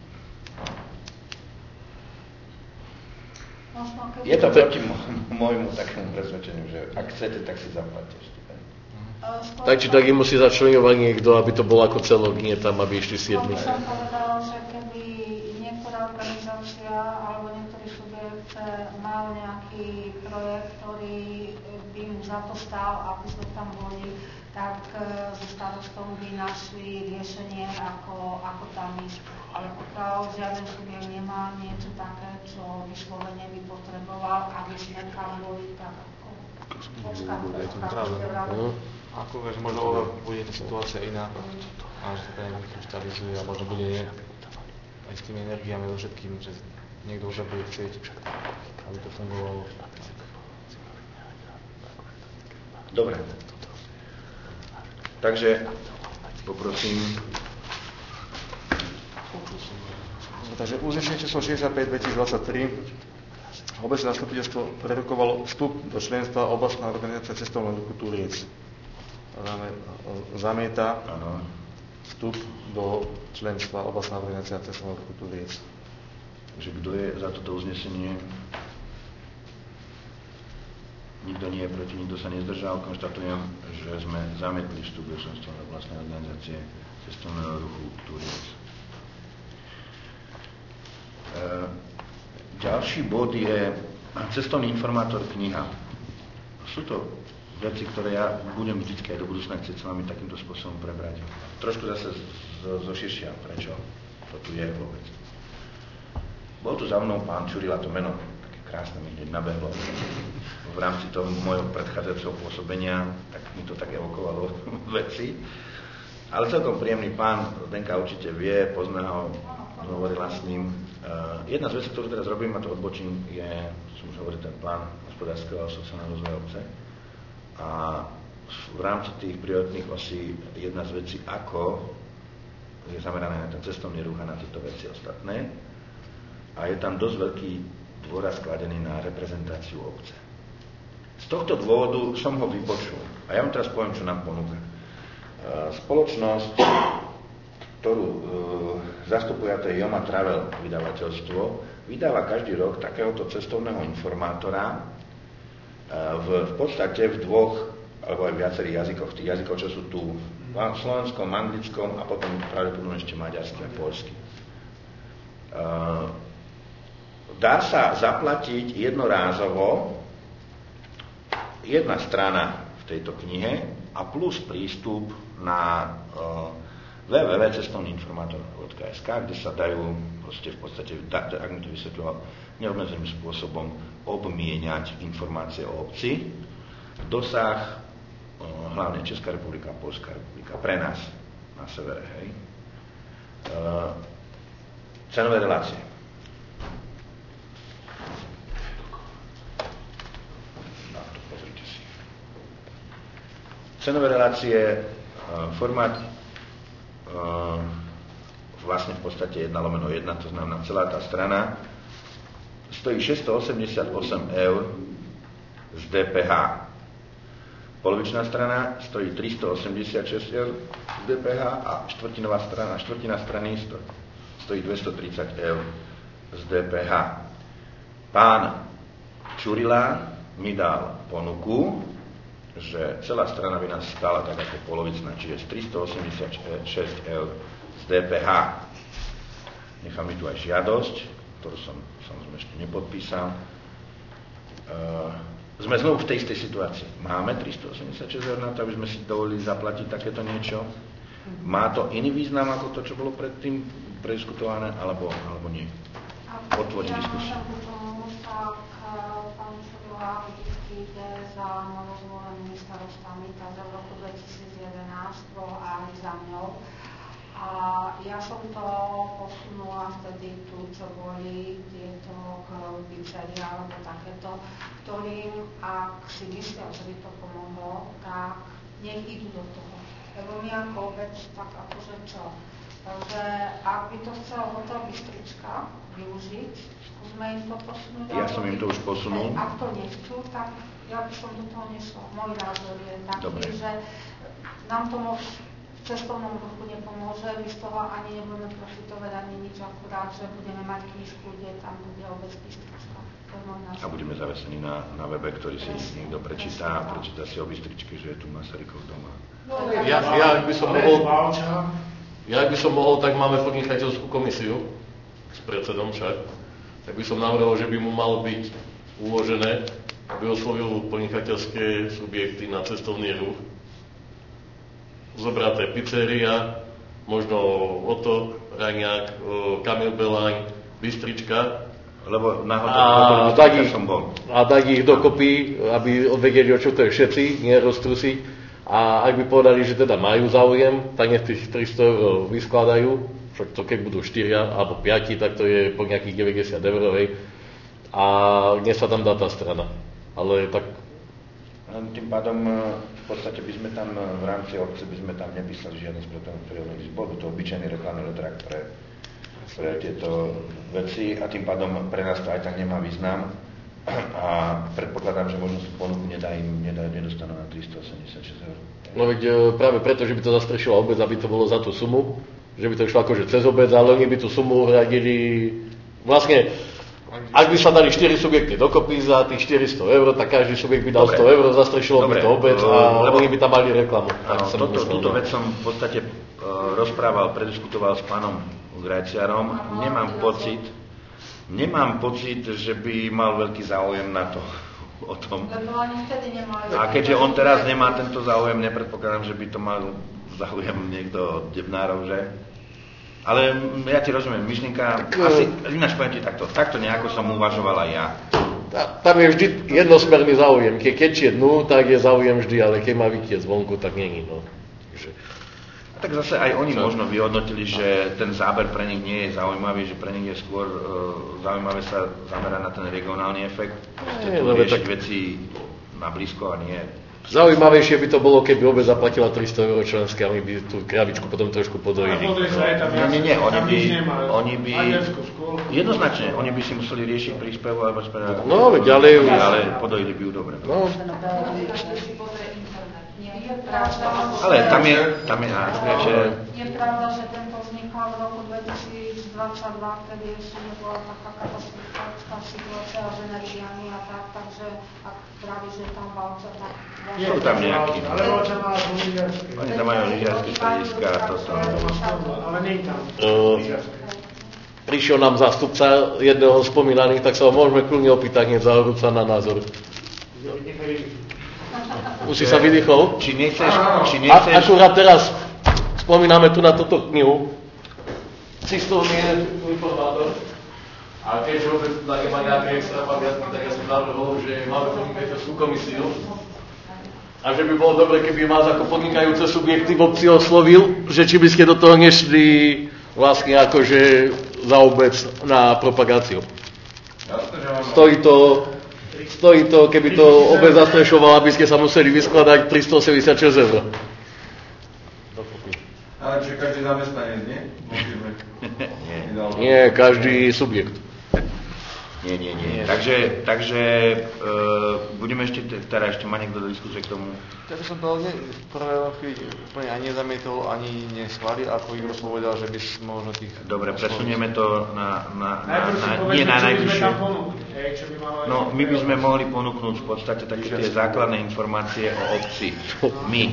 je to proti môjmu takému presvedčeniu, že ak chcete, tak si zaplatíte štipend. Tak či tak im musí začleňovať niekto, aby to bolo ako celok, nie tam, aby išli siedmi. To som povedala, že keby niektorá organizácia alebo niektorý subjekt mal nejaký projekt, ktorý by mu za to stál, aby sme tam boli, tak so starostom by našli riešenie, ako, ako tam ísť. Ale pokiaľ žiaden subjekt nemá niečo také, čo vyslovene by potreboval, aby sme tam boli, tak ako počkať, Ako vieš, možno bude situácia iná a že sa to nekryštalizuje a možno bude aj s tými energiami so všetkým, že niekto už bude chcieť, aby to fungovalo. Dobre. Takže poprosím. Takže uznesenie číslo šesťdesiatpäť dvetisícdvadsaťtri obecné zastupiteľstvo prerokovalo vstup do členstva oblastná organizácia cestovného ruchu Turiec. Zamieta vstup do členstva oblastná organizácia cestovného ruchu Turiec. Takže kto je za toto uznesenie? Nikto nie je proti, nikto sa nezdržal. Konštatujem, že sme zamietli vstup do členstva oblastnej organizácie cestovného ruchu Turiec. E, ďalší bod je cestovný informátor kniha. Sú to veci, ktoré ja budem vždycky aj do budúcna chcieť s vami takýmto spôsobom prebrať. Trošku zase zoširšia, prečo to tu je vôbec. Bol tu za mnou pán Čurila, to meno, také krásne mi hneď nabehlo v rámci toho môjho predchádzajúceho pôsobenia, tak mi to tak evokovalo veci. Ale celkom príjemný pán, Denka určite vie, pozná ho, hovorila s ním. Uh, jedna z vecí, ktorú teraz robím, a to odbočím, je, som už hovoril, ten plán hospodárskeho a sociálneho rozvoja obce. A v rámci tých prioritných osí jedna z vecí, ako je zamerané na ten cestovný ruch a na tieto veci ostatné. A je tam dosť veľký dôraz skladený na reprezentáciu obce. Z tohto dôvodu som ho vypočul. A ja vám teraz poviem, čo nám ponúka. Uh, spoločnosť, ktorú uh, zastupuje, to je Joma Travel vydavateľstvo, vydáva každý rok takéhoto cestovného informátora uh, v, v podstate v dvoch alebo aj v viacerých jazykoch. V tých jazykoch, čo sú tu v slovenskom, anglickom a potom pravdepodobne ešte maďarsky a poľsky. Uh, dá sa zaplatiť jednorázovo jedna strana v tejto knihe a plus prístup na uh, w w w bodka cestovný informátor bodka es ká, kde sa dajú proste v podstate, ak mi to vysvetľoval, neobmedzeným spôsobom obmieniať informácie o obci. Dosah uh, hlavne Česká republika a Poľská republika pre nás na severe, hej. Uh, cenové relácie. No, to pozrite si. Cenové relácie, uh, formát uh, vlastne v podstate jedna lomeno jedna, to znamená celá tá strana, stojí šesťstoosemdesiatosem eur z dé pé há. Polovičná strana stojí tristoosemdesiatšesť eur z dé pé há a štvrtinová strana, štvrtina strany stojí dvestotridsať eur z dé pé há. Pán Čurila mi dal ponuku, že celá strana by nás stála tak ako polovičná, čiže z tristoosemdesiatšesť eur z dé pé há. Nechám mi tu aj žiadosť, ktorú som samozrejme ešte nepodpísal. Uh, sme znovu v tej istej situácii. Máme tristoosemdesiatšesť eur na to, aby sme si dovolili zaplatiť takéto niečo. Má to iný význam ako to, čo bolo predtým prediskutované, alebo, alebo nie? Otvorím diskusiu. Tak pán Čurila vždycky ide za novozvolenými starostami, takže v roku dvetisícjedenásť bol aj za mňou. A ja som to posunula vtedy tu, čo boli tieto bičery alebo takéto, ktorým, ak si myslia, že by to pomohlo, tak nech idú do toho. Lebo my ako obec, tak akože čo? Takže ak by to chcel hotel Bystrička využiť, skúsme im to posunúť. Ja som im to už posunul. Ak to nechcú, tak ja by som do toho nešla. Môj názor je taký, Dobre. že nám to môž v cestovnom ruchu nepomôže, my z toho ani nebudeme profitovať, ani nič, akurát, že budeme mať knižku, kde tam bude obec Bystrička. A budeme zavesení na, na webe, ktorý si niekto prečíta a prečíta si o Bystričke, že je tu Masarykov doma. Ja, ja, ak by som mohol, ja, ak by som mohol, tak máme podnikateľskú komisiu s predsedom však, tak by som navrhol, že by mu malo byť uložené, aby oslovil podnikateľské subjekty na cestovný ruch. Zobraté pizzeria, možno Oto, Raňák, Kamil Belaň, Bystrička. Lebo na a hotel som bol. A dať ich dokopy, aby vedeli, o čo to je všetci, neroztrusiť. A ak by povedali, že teda majú záujem, tak nech tých tristo eur vyskladajú. Však to keď budú štyria alebo piati, tak to je po nejakých deväťdesiat eur. A dnes sa tam dá tá strana. Ale tak... Tým pádom v podstate by sme tam v rámci obce by sme tam nepísali žiadny spotrebiteľný zisk. Bol by to obyčajný reklamný letrák pre, pre tieto veci a tým pádom pre nás to aj tak nemá význam. A predpokladám, že možno tú ponuku nedá im, nedá, nedostanú na tristoosemdesiatšesť eur. No veď práve preto, že by to zastrešila obec, aby to bolo za tú sumu, že by to išlo akože cez obec, ale oni by tú sumu hradili vlastne. Ak by sa dali štyri subjekty dokopy za tých štyristo eur, tak každý subjekt by dal sto eur, zastrešilo by to obec a lebo... oni by tam mali reklamu. Áno, toto, túto vec som v podstate uh, rozprával, prediskutoval s pánom Grajciarom. Nemám pocit, nemám pocit, že by mal veľký záujem na to o tom. Lebo oni vtedy nemali. A keďže on teraz nemá tento záujem, nepredpokladám, že by to mal záujem niekto od Debnárov, že? Ale ja ti rozumiem, myšlienka, asi, ináč poviem ti takto, takto nejako som uvažoval aj ja. Tam je vždy jednosmerný záujem. Keď kečie dnu, tak je záujem vždy, ale keď má vykie zvonku, tak není. No. Takže... A tak zase aj oni možno vyhodnotili, že ten záber pre nich nie je zaujímavý, že pre nich je skôr uh, zaujímavé sa zamerať na ten regionálny efekt. Proste tu riešiť tak... veci na blízko a nie. Zaujímavejšie by to bolo, keby obec zaplatila tristo eur členské a my by tú kravičku potom trošku podojili. Nie, nie, nie, oni by, oni by, jednoznačne, oni by si museli riešiť príspevu alebo správu. No, veď ale... Ale podojili by ju dobre. No. Ale tam je, tam je háč, že... Je pravda, že tento vznikal v roku dvetisícdvadsaťdva, vtedy ešte nebola taká katastrofická situácia s energiami a tak, takže ak praví, že tam valce, tak... Sú tam nejakí. Ale valce má lyžiarské. Oni tam majú lyžiarské strediska a toto. Ale nie tam lyžiarské. Prišiel nám zástupca jedného z spomínaných, tak sa ho môžeme kľudne opýtať hneď za horúca na názor. Už si sa vydýchol? Či nechceš... Či nechceš... A, akurát teraz spomíname tu na túto knihu. Cestovný je informátor. A keďže vôbec teda nemá nejaké extra pamiatky, tak ja som navrhol, že máme podnikateľskú komisiu. A že by bolo dobre, keby vás ako podnikajúce subjekty v obci oslovil, že či by ste do toho nešli vlastne akože za obec na propagáciu. Stojí to... Stojí to, keby to obec zastrešovala, aby ste sa museli vyskladať tristoosemdesiatšesť eur. Ale že každý zamestnanec, nie? Nie. Nie, každý subjekt. Nie, nie, nie. Takže, takže uh, budeme ešte, teda ešte má niekto do diskusie k tomu? Ja by som to ne, v prvé chvíli úplne ani nezamietol, ani neschválil, ako Igor povedal, že by možno tých... Dobre, presunieme to na, na, na, Najprv si na povedzme, nie na čo by sme najvyššie. tam ponúkli. Hej, čo by malo No, my by sme mohli ponúknuť v podstate také tie základné informácie o obci. My.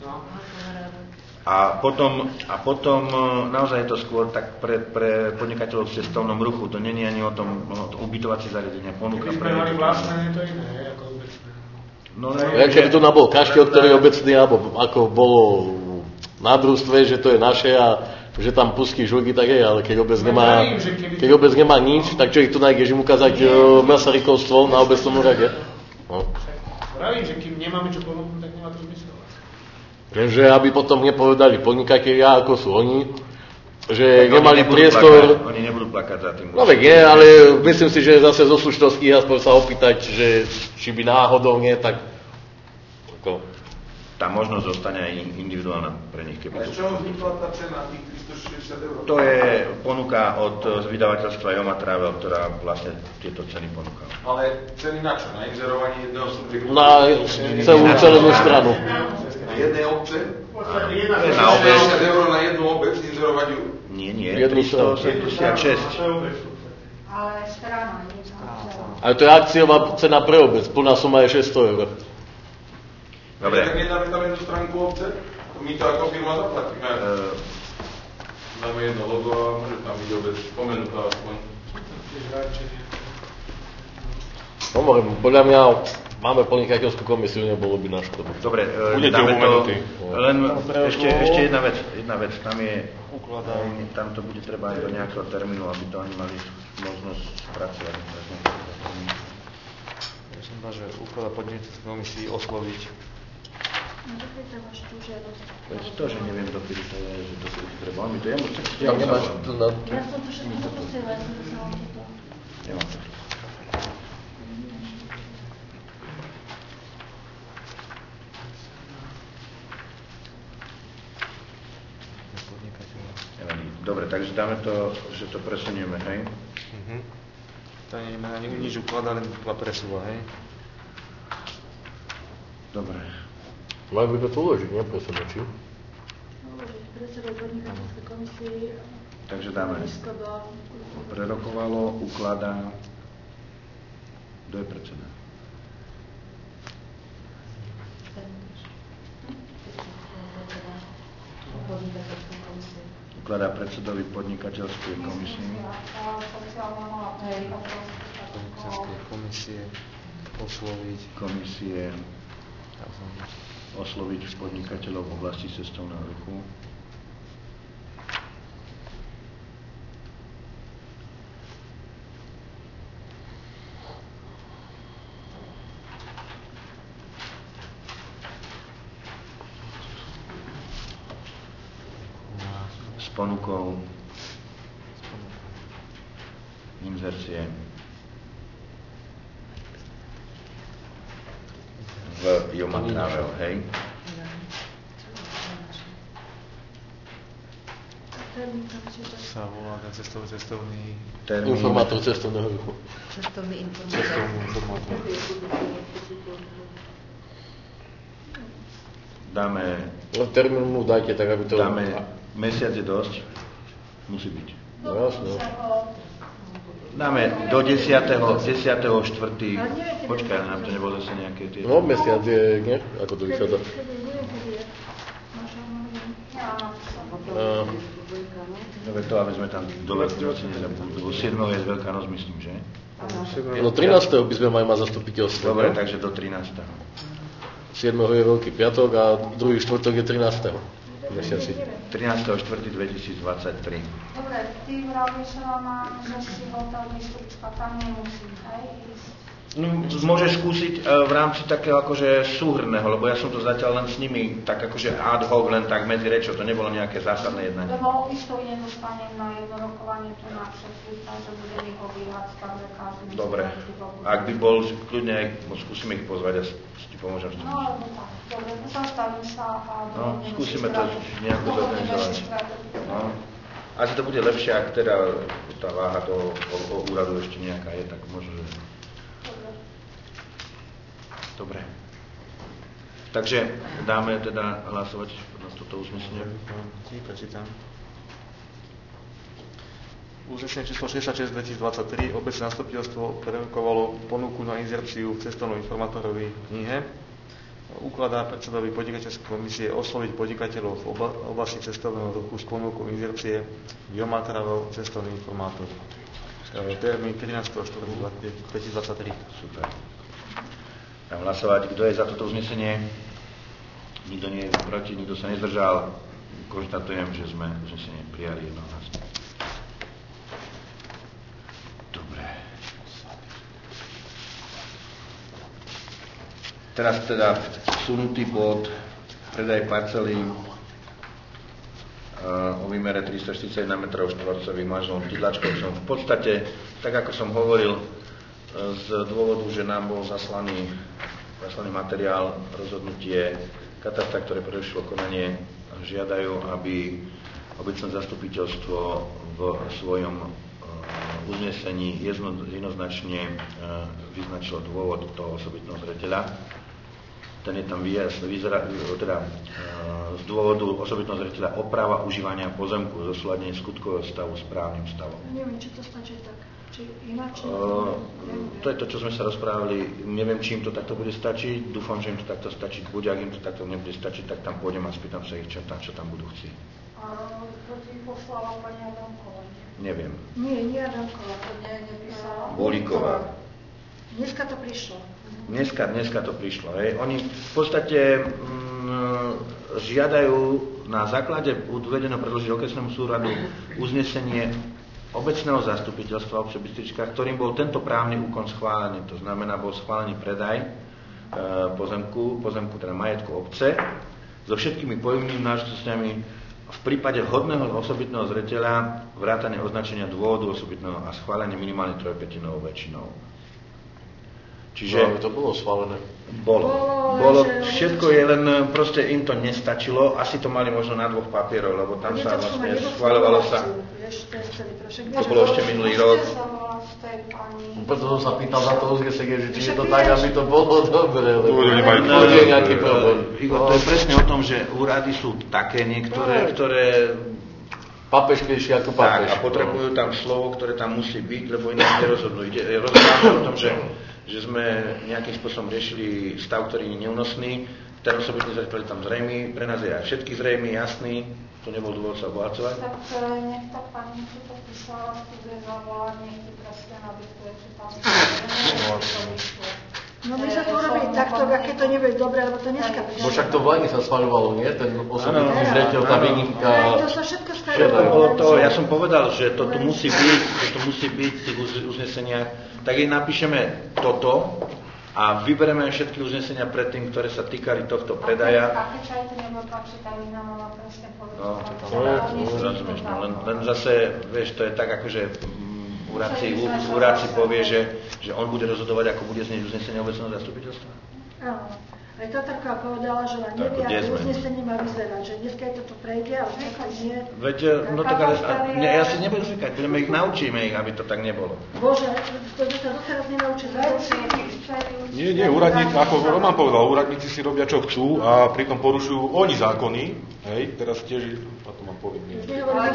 A potom, a potom naozaj je to skôr tak pre, pre podnikateľov v cestovnom ruchu. To nie je ani o tom, o to ubytovacie zariadenia, ponuka. Keby sme mali vlastné, to iné, ako obecné. No, Ja, keby tu nabol kaštiel, ktorý je obecný, alebo ako bolo na družstve, že to je naše a že tam pustí žugy, tak je, ale keď obec nemá, keď obec nemá nič, tak čo ich tu nájdeš im ukázať Masarykovstvo na obecnom úrade? No. Pravím, že kým nemáme čo ponúknuť, tak nemá to zmysel. Že aby potom nepovedali podnikatelia, ako sú oni, že tak nemali oni priestor. Plakať, oni nebudú plakať za tým. No veď nie, ale myslím si, že zase zo slušnosti aspoň sa opýtať, že či by náhodou nie, tak ako... Tá možnosť zostane aj individuálna pre nich. A z čoho vznikla tá cena tých tristošesťdesiat eur? To je ponuka od vydavateľstva Joma Travel, ktorá vlastne tieto ceny ponúka. Ale ceny na čo? Na inzerovanie jedného subjektu? Na celú celenú stranu. Na jednej obce? Na obec. šesťdesiat eur na jednu obec inzerovať ju? Nie, nie, Jednu tristoosemdesiatšesť. Ale strana, nie strana. Ale to je akciová cena pre obec, plná suma je šesťsto eur. Dobre. Tak nedáme tam jednu stránku obce? My to ako firma zaplatíme. Uh, Dáme jedno logo a môže tam byť obec spomenutá aspoň. Hovorím, podľa mňa máme podnikateľskú komisiu, nebolo by na škodu. Dobre, uh, Budete dáme to, upomenutí. len ešte, ešte jedna vec, jedna vec, tam je, tam to bude treba aj do nejakého termínu, aby to oni mali možnosť spracovať. Ja som dal, že ukladá podnikateľskej komisii osloviť. No, dokedy tam máš tú žiadosť? Veď to, že neviem, dokedy to je, že to si treba. On mi to, ja mu to, Tam nemáš tu na... Ja som to všetko zaprosila, ja som musela toto. Nemám to. Dobre, takže dáme to, že to presunieme, hej? Uh-huh. To nemá ani nič ukladá, len presúva, hej? Dobre. Majú by to uložiť, nie? Pre sebe, či? Uložiť predsedov podnikateľskej komisii. Takže dáme. Prerokovalo, ukladá. Kto je predseda? Ukladá predsedovi podnikateľskej komisie. Podnikateľskej komisie osloviť. Komisie osloviť podnikateľov v oblasti cestovného ruchu. ponukou inzercie v Joma Travel, hej? Sa volá ten cestovný, cestovný... Termín. Informátor cestovného ruchu. Cestovný informátor. Cestovný informátor. Dáme... No, termín mu dajte tak, aby to... Dáme mesiac je dosť. Musí byť. No jasne. Dáme do desiateho štvrtého Počkaj, nám to nebolo zase nejaké tie... No, mesiac je, nie? Ako to vychádza? Dobre, to, aby sme tam dole lebo siedmeho je Veľká noc, myslím, že? No trinásteho by sme mali mať zastupiteľstvo. Dobre, takže do trinásteho siedmeho je Veľký piatok a druhý štvrtok je trinásteho mesiaci. trinásteho štvrtého dvetisícdvadsaťtri. Dobre, ty vravíš, Roman, že si hotel Bystrička, tam nemusím, hej, ísť. No, môžeš skúsiť uh, v rámci takého akože súhrného, lebo ja som to zatiaľ len s nimi tak akože ad hoc, len tak medzi rečou, to nebolo nejaké zásadné jednanie. Lebo isto nedostanem na jedno rokovanie tu na všetkých, takže budem ich obíhať, takže každý... Dobre, ak by bol, kľudne aj skúsime ich pozvať a s ti pomôžem s tým. No, alebo tak, dobre, zastavím sa a... No, skúsime to nejako zorganizovať. No, asi to bude lepšie, ak teda tá váha toho úradu ešte nejaká je, tak možno, že... Dobre. Takže dáme teda hlasovať na toto uznesenie. Prečítam. Uznesenie číslo šesťdesiatšesť dvetisícdvadsaťtri obecné zastupiteľstvo prerokovalo ponuku na inzerciu v cestovnom informátorovi knihe. Ukladá predsedovi podnikateľskej komisie osloviť podnikateľov v oblasti cestovného ruchu s ponukou inzercie Joma Travel cestovný informátor. Termín trinásteho štvrtého dvetisícdvadsaťtri. Super. Dám hlasovať. Kto je za toto uznesenie? Nikto nie je proti, nikto sa nezdržal. Konštatujem, že sme uznesenie prijali jednohlasne. Dobre. Teraz teda sunutý bod predaj parcely uh, o výmere tristoštyridsaťjeden metrov štvorcových manželom Tydlačkovcom. V podstate, tak ako som hovoril, z dôvodu, že nám bol zaslaný, zaslaný materiál, rozhodnutie katastra, ktoré prerušilo konanie, žiadajú, aby obecné zastupiteľstvo v svojom uznesení jednoznačne vyznačilo dôvod toho osobitného zreteľa. Ten je tam vyzerá, teda z dôvodu osobitného zreteľa oprava užívania pozemku, zosúladenie skutkového stavu s právnym stavom. Neviem, či to stačí tak. Ináč, uh, to je to, čo sme sa rozprávali. Neviem, či im to takto bude stačiť. Dúfam, že im to takto stačiť bude. Ak im to takto nebude stačiť, tak tam pôjdem a spýtam sa ich, čo tam, čo tam budú chcieť. A to ti poslala pani Adamková? Neviem. Nie, nie Adamková. To nie, nepísala? Bolíková. Dneska to prišlo. Dneska, dneska to prišlo. Hej. Oni v podstate mm, žiadajú na základe uvedeného predložiť okresnému súradu uznesenie obecného zastupiteľstva obce Bystrička, ktorým bol tento právny úkon schválený. To znamená, bol schválený predaj e, pozemku, pozemku teda majetku obce so všetkými pojemnými náležitostiami v prípade vhodného osobitného zreteľa vrátane označenia dôvodu osobitného a schválenie minimálne trojpätinovou väčšinou. Čiže... No, to bolo schválené. Bolo. Bolo. Všetko je len, proste im to nestačilo. Asi to mali možno na dvoch papierov, lebo tam sa vlastne schváľovalo sa. To bolo ešte minulý rok. Preto som sa pýtal za to uznesenie, že či je to tak, aby to bolo dobre, lebo je nejaký problém. Igor, to je presne o tom, že úrady sú také niektoré, ktoré... Papeškejšie ako pápež. Tak, a potrebujú tam slovo, ktoré tam musí byť, lebo inak nerozhodnú. Rozhodnú o tom, že že sme nejakým spôsobom riešili stav, ktorý je neúnosný. Ten osobitný zreteľ je tam zrejmý, pre nás je aj všetky zrejmý, jasný, to nebol dôvod sa obohacovať. Tak nech tá pani, čo to písala, bude zavolať, nech ti presne nabituje, či tam No my sa to robí takto, aké to nebude dobré, lebo to dneska prišlo. Bo však to v Lani sa schvaľovalo, nie? Ten osobitný zreteľ, tá výnimka. To sa všetko schvaľovalo. Ja som povedal, že to tu musí byť, že to musí byť v tých uzneseniach. Tak jej napíšeme toto, a vyberieme všetky uznesenia predtým, ktoré sa týkali tohto predaja. A keď sa aj to nebolo páčiť, tak mi nám mala presne povedať. No, rozumieš, no, len, len zase, vieš, to je tak, akože úradci, úradci povie, že, že on bude rozhodovať, ako bude znieť uznesenie obecného zastupiteľstva. Áno. Aj Tatarka povedala, že len nevie, ako uznesenie má vyzerať, že dneska je to tu prejde, ale čakať nie. Veď, no tak ale, ne, ja si nebudem zvykať, budeme ich, naučíme ich, aby to tak nebolo. Bože, to sme sa doteraz nenaučili. Nie, nie, úradníci, ako Roman povedal, úradníci si robia, čo chcú a pritom porušujú oni zákony, hej, teraz tiež, a to mám poviem, nie.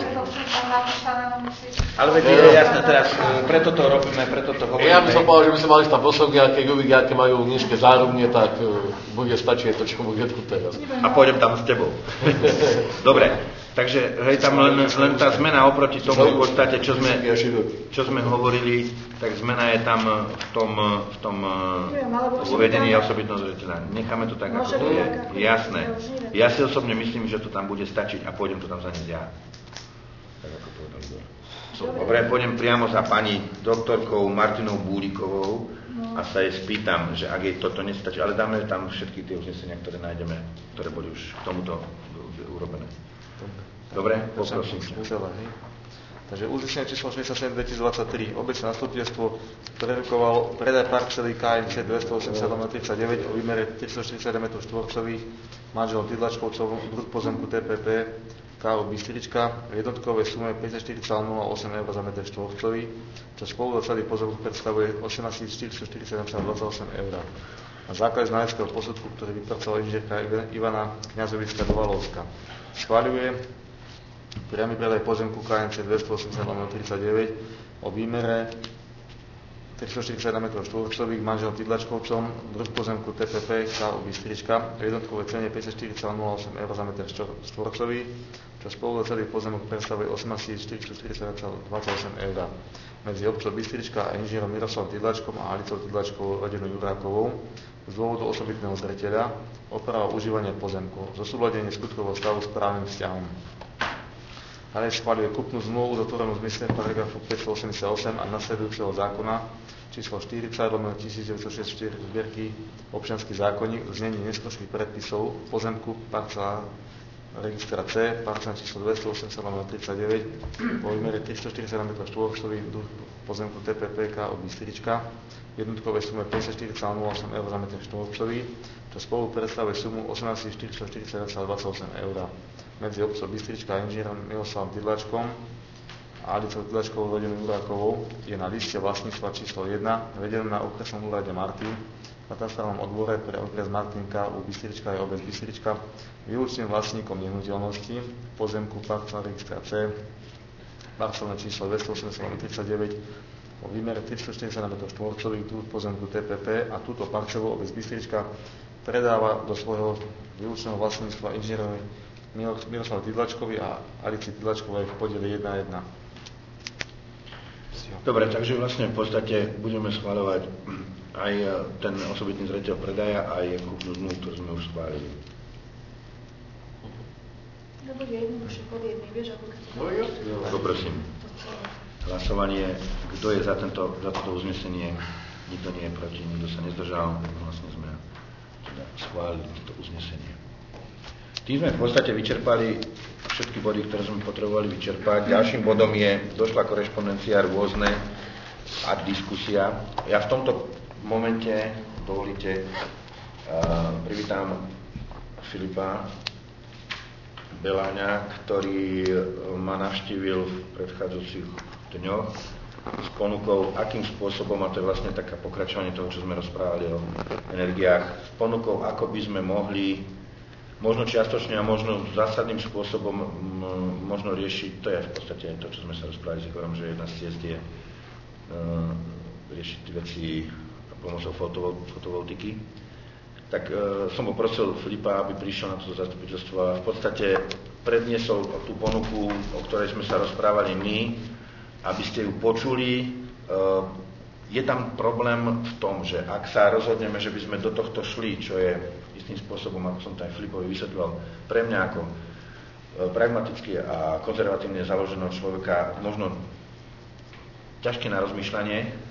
Ale veď je jasné, teraz, preto to robíme, preto to hovoríme. Ja by som povedal, že by sme mali tam posledky, aké uvidia, aké majú nízke zárubne, tak bude stačiť to, čo bude tu teraz. A pôjdem tam s tebou. Dobre, takže hej, tam len, len tá zmena oproti tomu, v podstate, čo sme, čo sme hovorili, tak zmena je tam v tom, v tom uvedení osobitného zreteľa. Necháme to tak, ako to je. Jasné. Ja si osobne myslím, že to tam bude stačiť a pôjdem to tam zaniesť ja. Tak ako povedal Igor. Dobre, pôjdem priamo za pani doktorkou Martinou Búrikovou a sa jej spýtam, že ak jej toto nestačí, ale dáme tam všetky tie uznesenia, ktoré nájdeme, ktoré boli už k tomuto urobené. Dobre, poprosím. Takže uznesenie číslo šesťdesiatsedem dvetisícdvadsaťtri. Obecné zastupiteľstvo prerokovalo predaj parcely ká em cé dvestoosemdesiat tridsaťdeväť o výmere tristoštyridsať metrov štvorcových manželom Tydlačkovcov, druh pozemku té pé pé ká ó Bystrička v jednotkovej sume päťdesiatštyri celá nula osem eur za meter štvorcový, čo spolu za celý pozemok predstavuje osemnásťtisícštyristoštyridsaťjeden celá dvadsaťosem eur. Na základe znaleckého posudku, ktorý vypracovala inžinierka Ivana Kňazovická-Dovalovská, schvaľuje priamy predaj pozemku ká em cé dvestoosemdesiat tridsaťdeväť o výmere tristoštyridsaťjeden metrov štvorcových manželom Tydlačkovcom, druh pozemku té pé pé ká ó Bystrička v jednotkovej cene päťdesiatštyri celá nula osem eur za meter štvorcový, čo spolu za celý pozemok predstavuje osemnásťtisícštyristoštyridsaťjeden celá dvadsaťosem eur. Medzi obcov Bystrička a inžinierom Miroslavom Tydlačkom a Alicou Tydlačkovou rodinou Jurákovou z dôvodu osobitného zreteľa oprava užívania pozemku, zosúladenie skutkového stavu s právnym vzťahom. Ďalej schvaľuje kupnú zmluvu uzatvorenú v zmysle paragrafu päťstoosemdesiatosem a nasledujúceho zákona číslo štyridsať lomeno devätnásťstošesťdesiatštyri zbierky občiansky zákonník v znení neskôrších predpisov pozemku parcela registra C, parcela číslo dvestoosemdesiat lomeno tridsaťdeväť vo výmere tristoštyridsaťjeden metrov štvorcových, druh pozemku té pé pé ká ó Bystrička v jednotkovej sume päťdesiatštyri celá nula osem eur za meter štvorcový, čo spolu predstavuje sumu osemnásťtisícštyristoštyridsaťjeden celá dvadsaťosem eur. Medzi obcov Bystrička a inžinierom Miroslavom Tydlačkom a Alicou Tydlačkovou rodinou Jurákovou je na liste vlastníctva číslo jeden vedenom na okresnom úrade Martin v katastrálnom odbore pre okres Martinka u Bystrička je obec Bystrička výlučným vlastníkom nehnuteľnosti pozemku parcela registra C, parcelné číslo dvestoosemdesiat tridsaťdeväť o výmere tristoštyridsať metrov štvorcových, druh pozemku té pé pé a túto parcelu obec Bystrička predáva do svojho výlučného vlastníctva inžinierovi Miroslav Tydlačkovi a Alici Tydlačkovej v podiele jeden na jeden. Dobre, takže vlastne v podstate budeme schváľovať aj ten osobitný zreteľ predaja a aj kúpnu zmluvu, ktorú sme už schválili. To bude jednoduchšie poviedný, vieš, ako keď to... Poprosím. Hlasovanie, kto je za, tento, za toto uznesenie, nikto nie je proti, nikto sa nezdržal, vlastne sme teda schválili toto uznesenie. Tým sme v podstate vyčerpali všetky body, ktoré sme potrebovali vyčerpať. Ďalším bodom je došla korešpondencia rôzne a diskusia. Ja v tomto momente, dovolíte, uh, privítam Filipa Beláňa, ktorý ma navštívil v predchádzajúcich dňoch s ponukou, akým spôsobom, a to je vlastne taká pokračovanie toho, čo sme rozprávali o energiách, s ponukou, ako by sme mohli možno čiastočne a možno zásadným spôsobom m, možno riešiť, to je v podstate to, čo sme sa rozprávali s Igorom, že jedna z ciest je uh, riešiť veci pomocou fotovoltiky. Tak uh, som poprosil Filipa, aby prišiel na toto zastupiteľstvo a v podstate predniesol tú ponuku, o ktorej sme sa rozprávali my, aby ste ju počuli. Uh, je tam problém v tom, že ak sa rozhodneme, že by sme do tohto šli, čo je istým spôsobom, ako som to aj Filipovi vysvetľoval, pre mňa ako pragmaticky a konzervatívne založeného človeka možno ťažké na rozmýšľanie,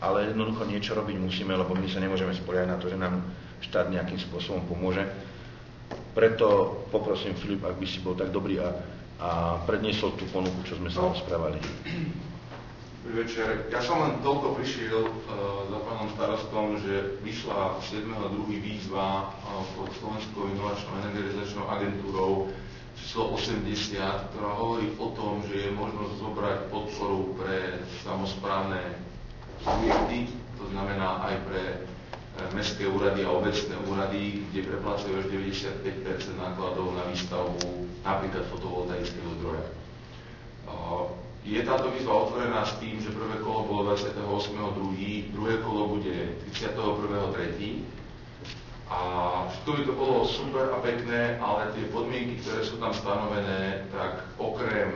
ale jednoducho niečo robiť musíme, lebo my sa nemôžeme spoliehať na to, že nám štát nejakým spôsobom pomôže. Preto poprosím Filip, ak by si bol tak dobrý a, a predniesol tú ponuku, čo sme sa rozprávali. Dobrý večer. Ja som len toľko prišiel uh, za pánom starostom, že vyšla siedmeho druhého výzva uh, pod Slovenskou inovačnou energetizačnou agentúrou číslo osemdesiat, ktorá hovorí o tom, že je možnosť zobrať podporu pre samosprávne subjekty, to znamená aj pre uh, mestské úrady a obecné úrady, kde preplácajú až deväťdesiatpäť percent nákladov na výstavbu napríklad fotovoltaického zdroja. Uh, Je táto výzva otvorená s tým, že prvé kolo bolo dvadsiateho ôsmeho druhého druhé kolo bude tridsiateho prvého tretieho A všetko by to bolo super a pekné, ale tie podmienky, ktoré sú tam stanovené, tak okrem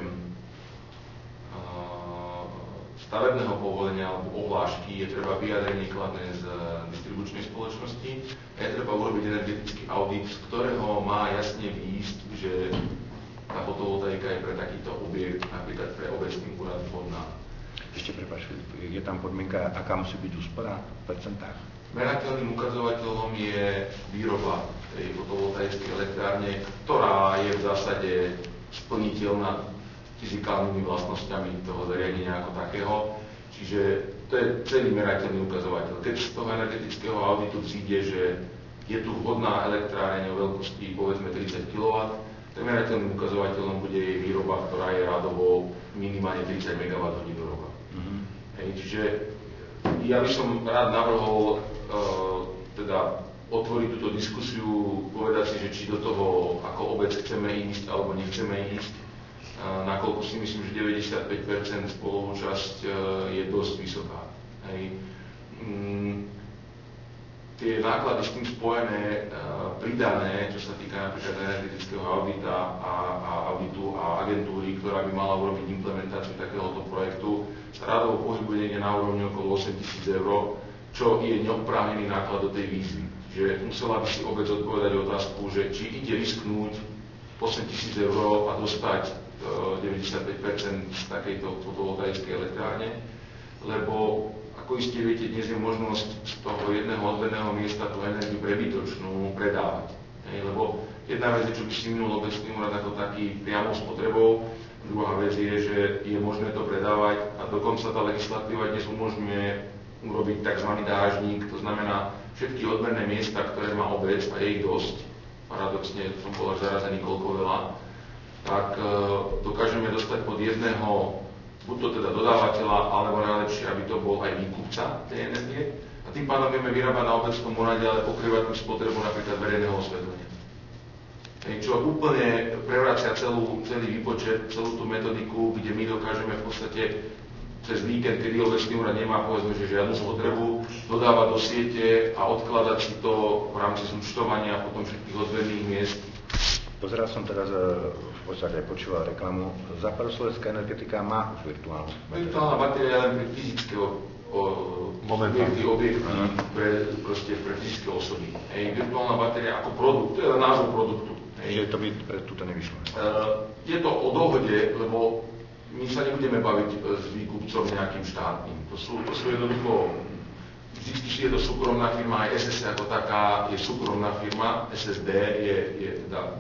uh, stavebného povolenia alebo ohlášky je treba vyjadrenie kladné z distribučnej spoločnosti a je treba urobiť energetický audit, z ktorého má jasne výjsť, že tá fotovoltaika je pre takýto objekt, napríklad pre obecný úrad vhodná. Ešte prepáč, je tam podmienka, aká musí byť úspora v percentách? Merateľným ukazovateľom je výroba tej fotovoltaickej elektrárne, ktorá je v zásade splniteľná fyzikálnymi vlastnosťami toho zariadenia ako takého. Čiže to je celý merateľný ukazovateľ. Keď z toho energetického auditu přijde, že je tu vhodná elektráreň o veľkosti povedzme tridsať kilowattov, tak merateľným ukazovateľom bude jej výroba, ktorá je rádovo minimálne tridsať megawatthodín do roka. Mm-hmm. Hej, čiže ja by som rád navrhol uh, teda otvoriť túto diskusiu, povedať si, že či do toho ako obec chceme ísť alebo nechceme ísť, uh, nakoľko si myslím, že deväťdesiatpäť percent spoluúčasť uh, je dosť vysoká. Hej. Mm, tie náklady s tým spojené, pridané, čo sa týka napríklad energetického audita a, a auditu a agentúry, ktorá by mala urobiť implementáciu takéhoto projektu, sa rádovo pohybuje niekde na úrovni okolo osemtisíc eur, čo je neoprávnený náklad do tej výzvy. Čiže musela by si obec odpovedať otázku, že či ide risknúť osemtisíc eur a dostať deväťdesiatpäť percent z takejto fotovoltaickej elektrárne, lebo ako iste viete, dnes je možnosť z toho jedného odberného miesta tú energiu prebytočnú predávať. Hej, lebo jedna vec je, čo by si minul obecný úrad ako taký priamo spotrebou, druhá vec je, že je možné to predávať a dokonca tá legislatíva dnes umožňuje urobiť tzv. Dážnik, to znamená všetky odberné miesta, ktoré má obec a je ich dosť, paradoxne som bol až zarazený koľko veľa, tak e, dokážeme dostať pod jedného buď to teda dodávateľa, alebo najlepšie, aby to bol aj výkupca tej energie. A tým pádom vieme vyrábať na obecnom úrade, ale pokrývať tým spotrebu napríklad verejného osvetlenia. Čo úplne prevracia celú, celý výpočet, celú tú metodiku, kde my dokážeme v podstate cez víkend, kedy obecný úrad nemá povedzme, že žiadnu spotrebu, dodávať do siete a odkladať si to v rámci zúčtovania potom všetkých odberných miest. Pozeral som teraz, v podstate aj počúval reklamu, Západoslovenská energetika má už virtuálnu batériu. Virtuálna batéria je len pre fyzické objekty, objekty pre, proste pre fyzické osoby. Hej, virtuálna batéria ako produkt, to je len názov produktu. Čiže to by pre túto nevyšlo. Uh, je to o dohode, lebo my sa nebudeme baviť s výkupcom nejakým štátnym. To sú, to sú jednoducho, vždycky je to súkromná firma, aj es es é ako taká je súkromná firma, es es dé je, je teda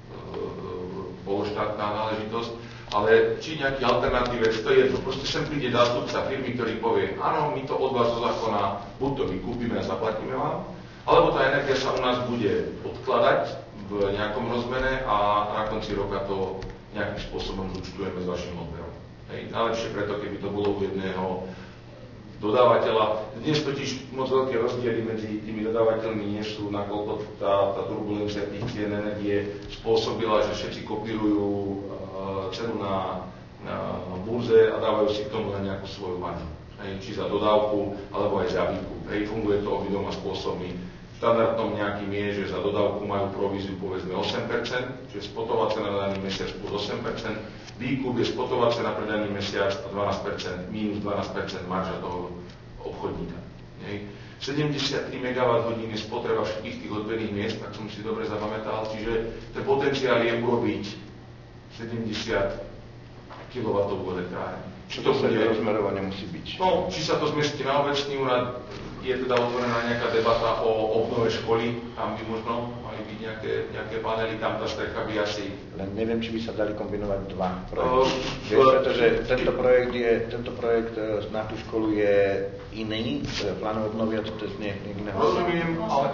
pološtátna náležitosť, ale či nejaký alternatívec, to je jedno. Proste sem príde zástupca firmy, ktorý povie, áno, my to od vás zo zákona buď to vykúpime a zaplatíme vám, alebo tá energia sa u nás bude odkladať v nejakom rozmene a na konci roka to nejakým spôsobom zúčtujeme s vašim odberom. Hej, najlepšie preto, keby to bolo u jedného dodávateľa. Dnes totiž moc veľké rozdiely medzi tými dodávateľmi nie sú, nakoľko tá, tá turbulencia tých cien energie spôsobila, že všetci kopírujú uh, cenu na, na burze a dávajú si k tomu na nejakú svoju maržu. Či za dodávku, alebo aj za výkup. Hej, funguje to obidoma spôsobmi. Štandardom nejakým je, že za dodávku majú províziu povedzme osem percent, čiže spotová cena na daný mesiac plus osem percent, výkup je spotová cena pre daný mesiac a dvanásť percent, mínus dvanásť percent marža toho obchodníka. Hej. sedemdesiattri megawatthodín je spotreba všetkých tých odberných miest, tak som si dobre zapamätal, čiže ten potenciál je urobiť sedemdesiat kilowattov elektráreň. Čo to bude rozmerovanie musí byť? No, či sa to zmestí na obecný úrad, je teda otvorená nejaká debata o obnove školy, tam by možno mali byť nejaké, nejaké panely, tam tá strecha by asi... Len neviem, či by sa dali kombinovať dva projekty. Uh, Vieš, pretože tento projekt, je, tento projekt na tú školu je iný, plán obnovy, a to je niekde iného. Rozumiem, ale...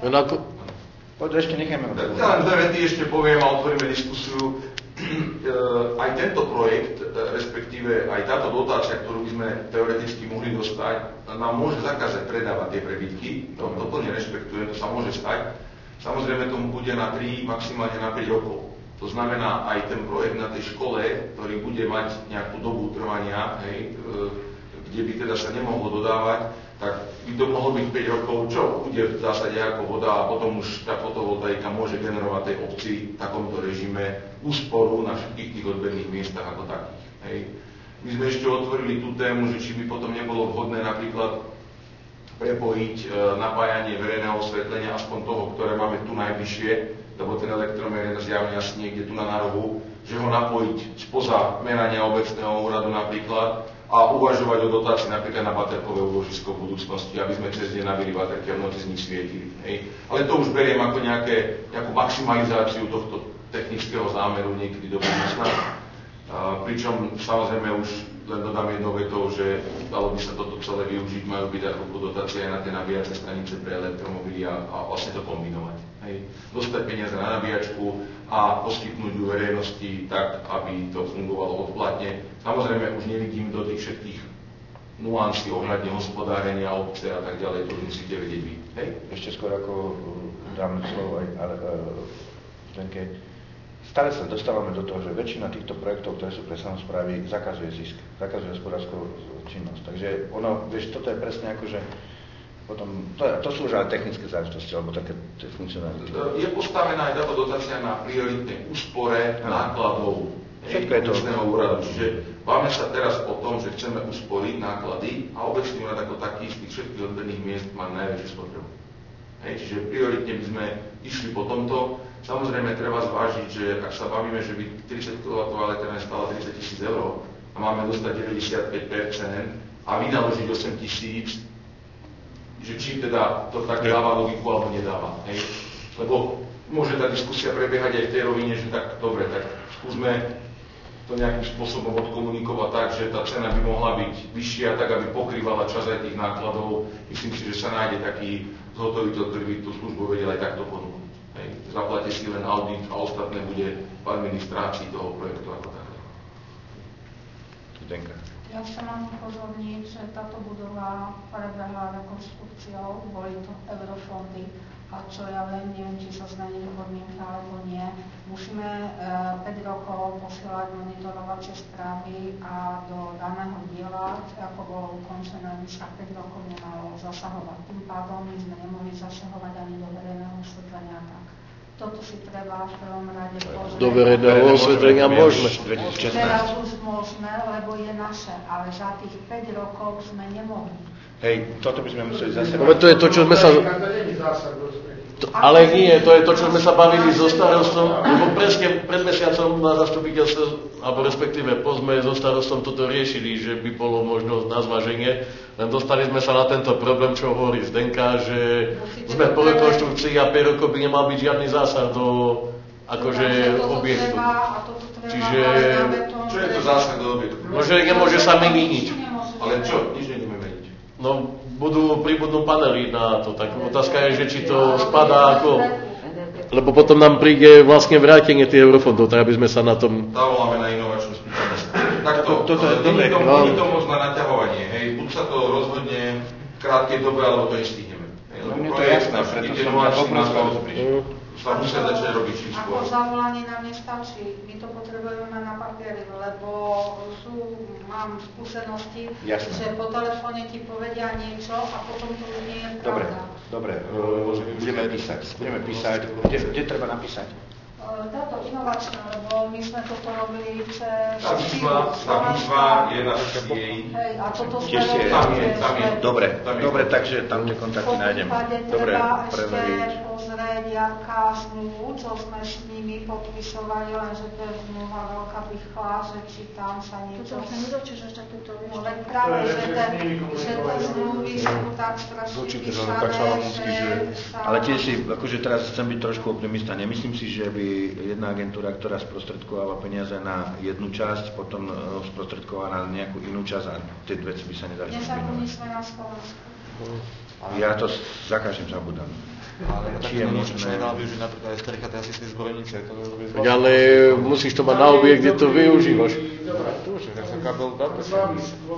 Poď, ešte nechajme. Ja len dve vety ešte poviem a otvoríme diskusiu. Aj tento projekt, respektíve aj táto dotácia, ktorú by sme teoreticky mohli dostať, nám môže zakázať predávať tie prebytky. To, to plne rešpektujem, to sa môže stať. Samozrejme tomu bude na tri, maximálne na päť rokov. To znamená, aj ten projekt na tej škole, ktorý bude mať nejakú dobu trvania, hej, kde by teda sa nemohlo dodávať, tak by to mohlo byť päť rokov, čo bude v zásade ako voda a potom už tá fotovoltaika môže generovať tej obci v takomto režime úsporu na všetkých tých odberných miestach ako takých. Hej. My sme ešte otvorili tú tému, že či by potom nebolo vhodné napríklad prepojiť e, napájanie verejného osvetlenia, aspoň toho, ktoré máme tu najbližšie, lebo ten elektromer je zjavne asi niekde tu na rohu, že ho napojiť spoza merania obecného úradu napríklad, a uvažovať o dotácii napríklad na baterkové úložisko v budúcnosti, aby sme cez deň nabili baterky a v noci z nich svietili. Hej. Ale to už beriem ako nejaké, nejakú maximalizáciu tohto technického zámeru niekedy do budúcna. Pričom samozrejme už len dodám jednou vetou, že dalo by sa toto celé využiť, majú byť ako dotácie aj na tie nabíjacie stanice pre elektromobily a, a vlastne to kombinovať. Hej. Dostať peniaze na nabíjačku a poskytnúť ju verejnosti tak, aby to fungovalo odplatne. Samozrejme už nevidím do tých všetkých nuansí ohľadne hospodárenia, obce a tak ďalej, to už musíte vedieť vy. Hej. Ešte skôr ako dám slovo aj ale, Zdenke, stále sa dostávame do toho, že väčšina týchto projektov, ktoré sú pre samosprávy, zakazuje zisk, zakazuje hospodárskú činnosť. Takže ono, vieš, toto je presne ako, že potom, to, to sú už ale technické záležitosti, alebo také funkcionality. Je postavená aj táto dotácia na prioritnej úspore nákladov všetko je to obecného úradu. Čiže máme sa teraz o tom, že chceme usporiť náklady a obecný úrad ako taký z tých všetkých odberných miest má najväčšiu spotrebu. Hej, čiže prioritne by sme išli po tomto. Samozrejme, treba zvážiť, že ak sa bavíme, že by tridsať kilowattov elektrárne stála tridsať tisíc eur a máme dostať deväťdesiatpäť percent a vynaložiť osem tisíc, že či teda to tak dáva logiku alebo nedáva. Hej. Lebo môže tá diskusia prebiehať aj v tej rovine, že tak dobre, tak skúsme to nejakým spôsobom odkomunikovať tak, že tá cena by mohla byť vyššia, tak aby pokrývala časť aj tých nákladov. Myslím si, že sa nájde taký zhotoviteľ, ktorý by tú službu vedel aj takto ponúknuť. Zaplatie si len audit a ostatné bude v administrácii toho projektu ako takého. Zdenka. Ja sa mám upozorniť, že táto budova prebehla rekonštrukciou, boli to eurofondy a čo ja viem, neviem, či sa zmenili podmienky alebo nie. Musíme e, päť rokov posielať monitorovacie správy a do daného diela, ako bolo ukončené, my sa päť rokov nemalo zasahovať. Tým pádom my sme nemohli zasahovať ani do verejného osvetlenia tak. Toto si treba v prvom rade pozrieť. Do verejného osvetlenia môžeme. Teraz už môžeme, lebo je naše, ale za tých päť rokov sme nemohli. Hej, toto by sme museli zase... No, to je to, čo sme sa... To, ale nie, to je to, čo sme sa bavili so starostom, lebo presne pred mesiacom na zastupiteľstve, alebo respektíve po sme so starostom toto riešili, že by bolo možnosť na zváženie, len dostali sme sa na tento problém, čo hovorí Zdenka, že sme po rekonštrukcii a päť rokov by nemal byť žiadny zásah do akože objektu. Čiže... Čo je to zásah do objektu? No, že nemôže sa meniť nič. Ale čo? Nič nejdeme meniť. No, budú, pribudnú panely na to, tak otázka je, že či to spadá ako... Lebo potom nám príde vlastne vrátenie tých eurofondov, tak aby sme sa na tom... Zavoláme na inovačnú spoločnosť. Takto, nie je to, to moc na naťahovanie, hej, buď sa to rozhodne v krátkej dobe, alebo to nestihneme. No mne to je jasné, preto som ťa poprosil. Sa musia začať robiť čím skôr. Ako zavolanie nám nestačí, my to potrebujeme mať na papieri, lebo sú, mám skúsenosti, jasné, že po telefóne ti povedia niečo a potom to už nie je pravda. Dobre, dobre, uh, budeme písať, budeme písať, kde, kde treba napísať? Táto inovačná, lebo lebo my sme toto robili cez Tá výzva, tá výzva je na jej. Hej, a toto sme Tiež je- robili tam je, cez tam je. web. Dobre, Tam je- dobre, takže tam tie kontakty V nájdem. prípade Dobre, treba ešte preveriť. pozrieť, jaká zmluvu, čo sme s nimi podpisovali, lenže to je zmluva veľká pichla, že či tam sa niečo... Toto sa nedočíš až takúto, vieš. No veď práve, že, ten, že tie zmluvy sú tak strašne Určite, že písané, tak šalamúnsky, že- sa... Ale tiež si, akože teraz chcem byť trošku optimista, nemyslím si, že by jedna agentúra, ktorá sprostredkováva peniaze na jednu časť, potom e, sprostredkováva na nejakú inú časť a tie veci by sa nedali Nezabudni kombinovať. sme na Slovensku. Ja to za každým zabudám. Ale Či také je niečo, čo možné- nedá využiť napríklad aj starých asisti zbrojnice, to je dobrý Tak ale musíš to mať na objekt, kde to využívaš. To už je, ja som kabel dá to sa.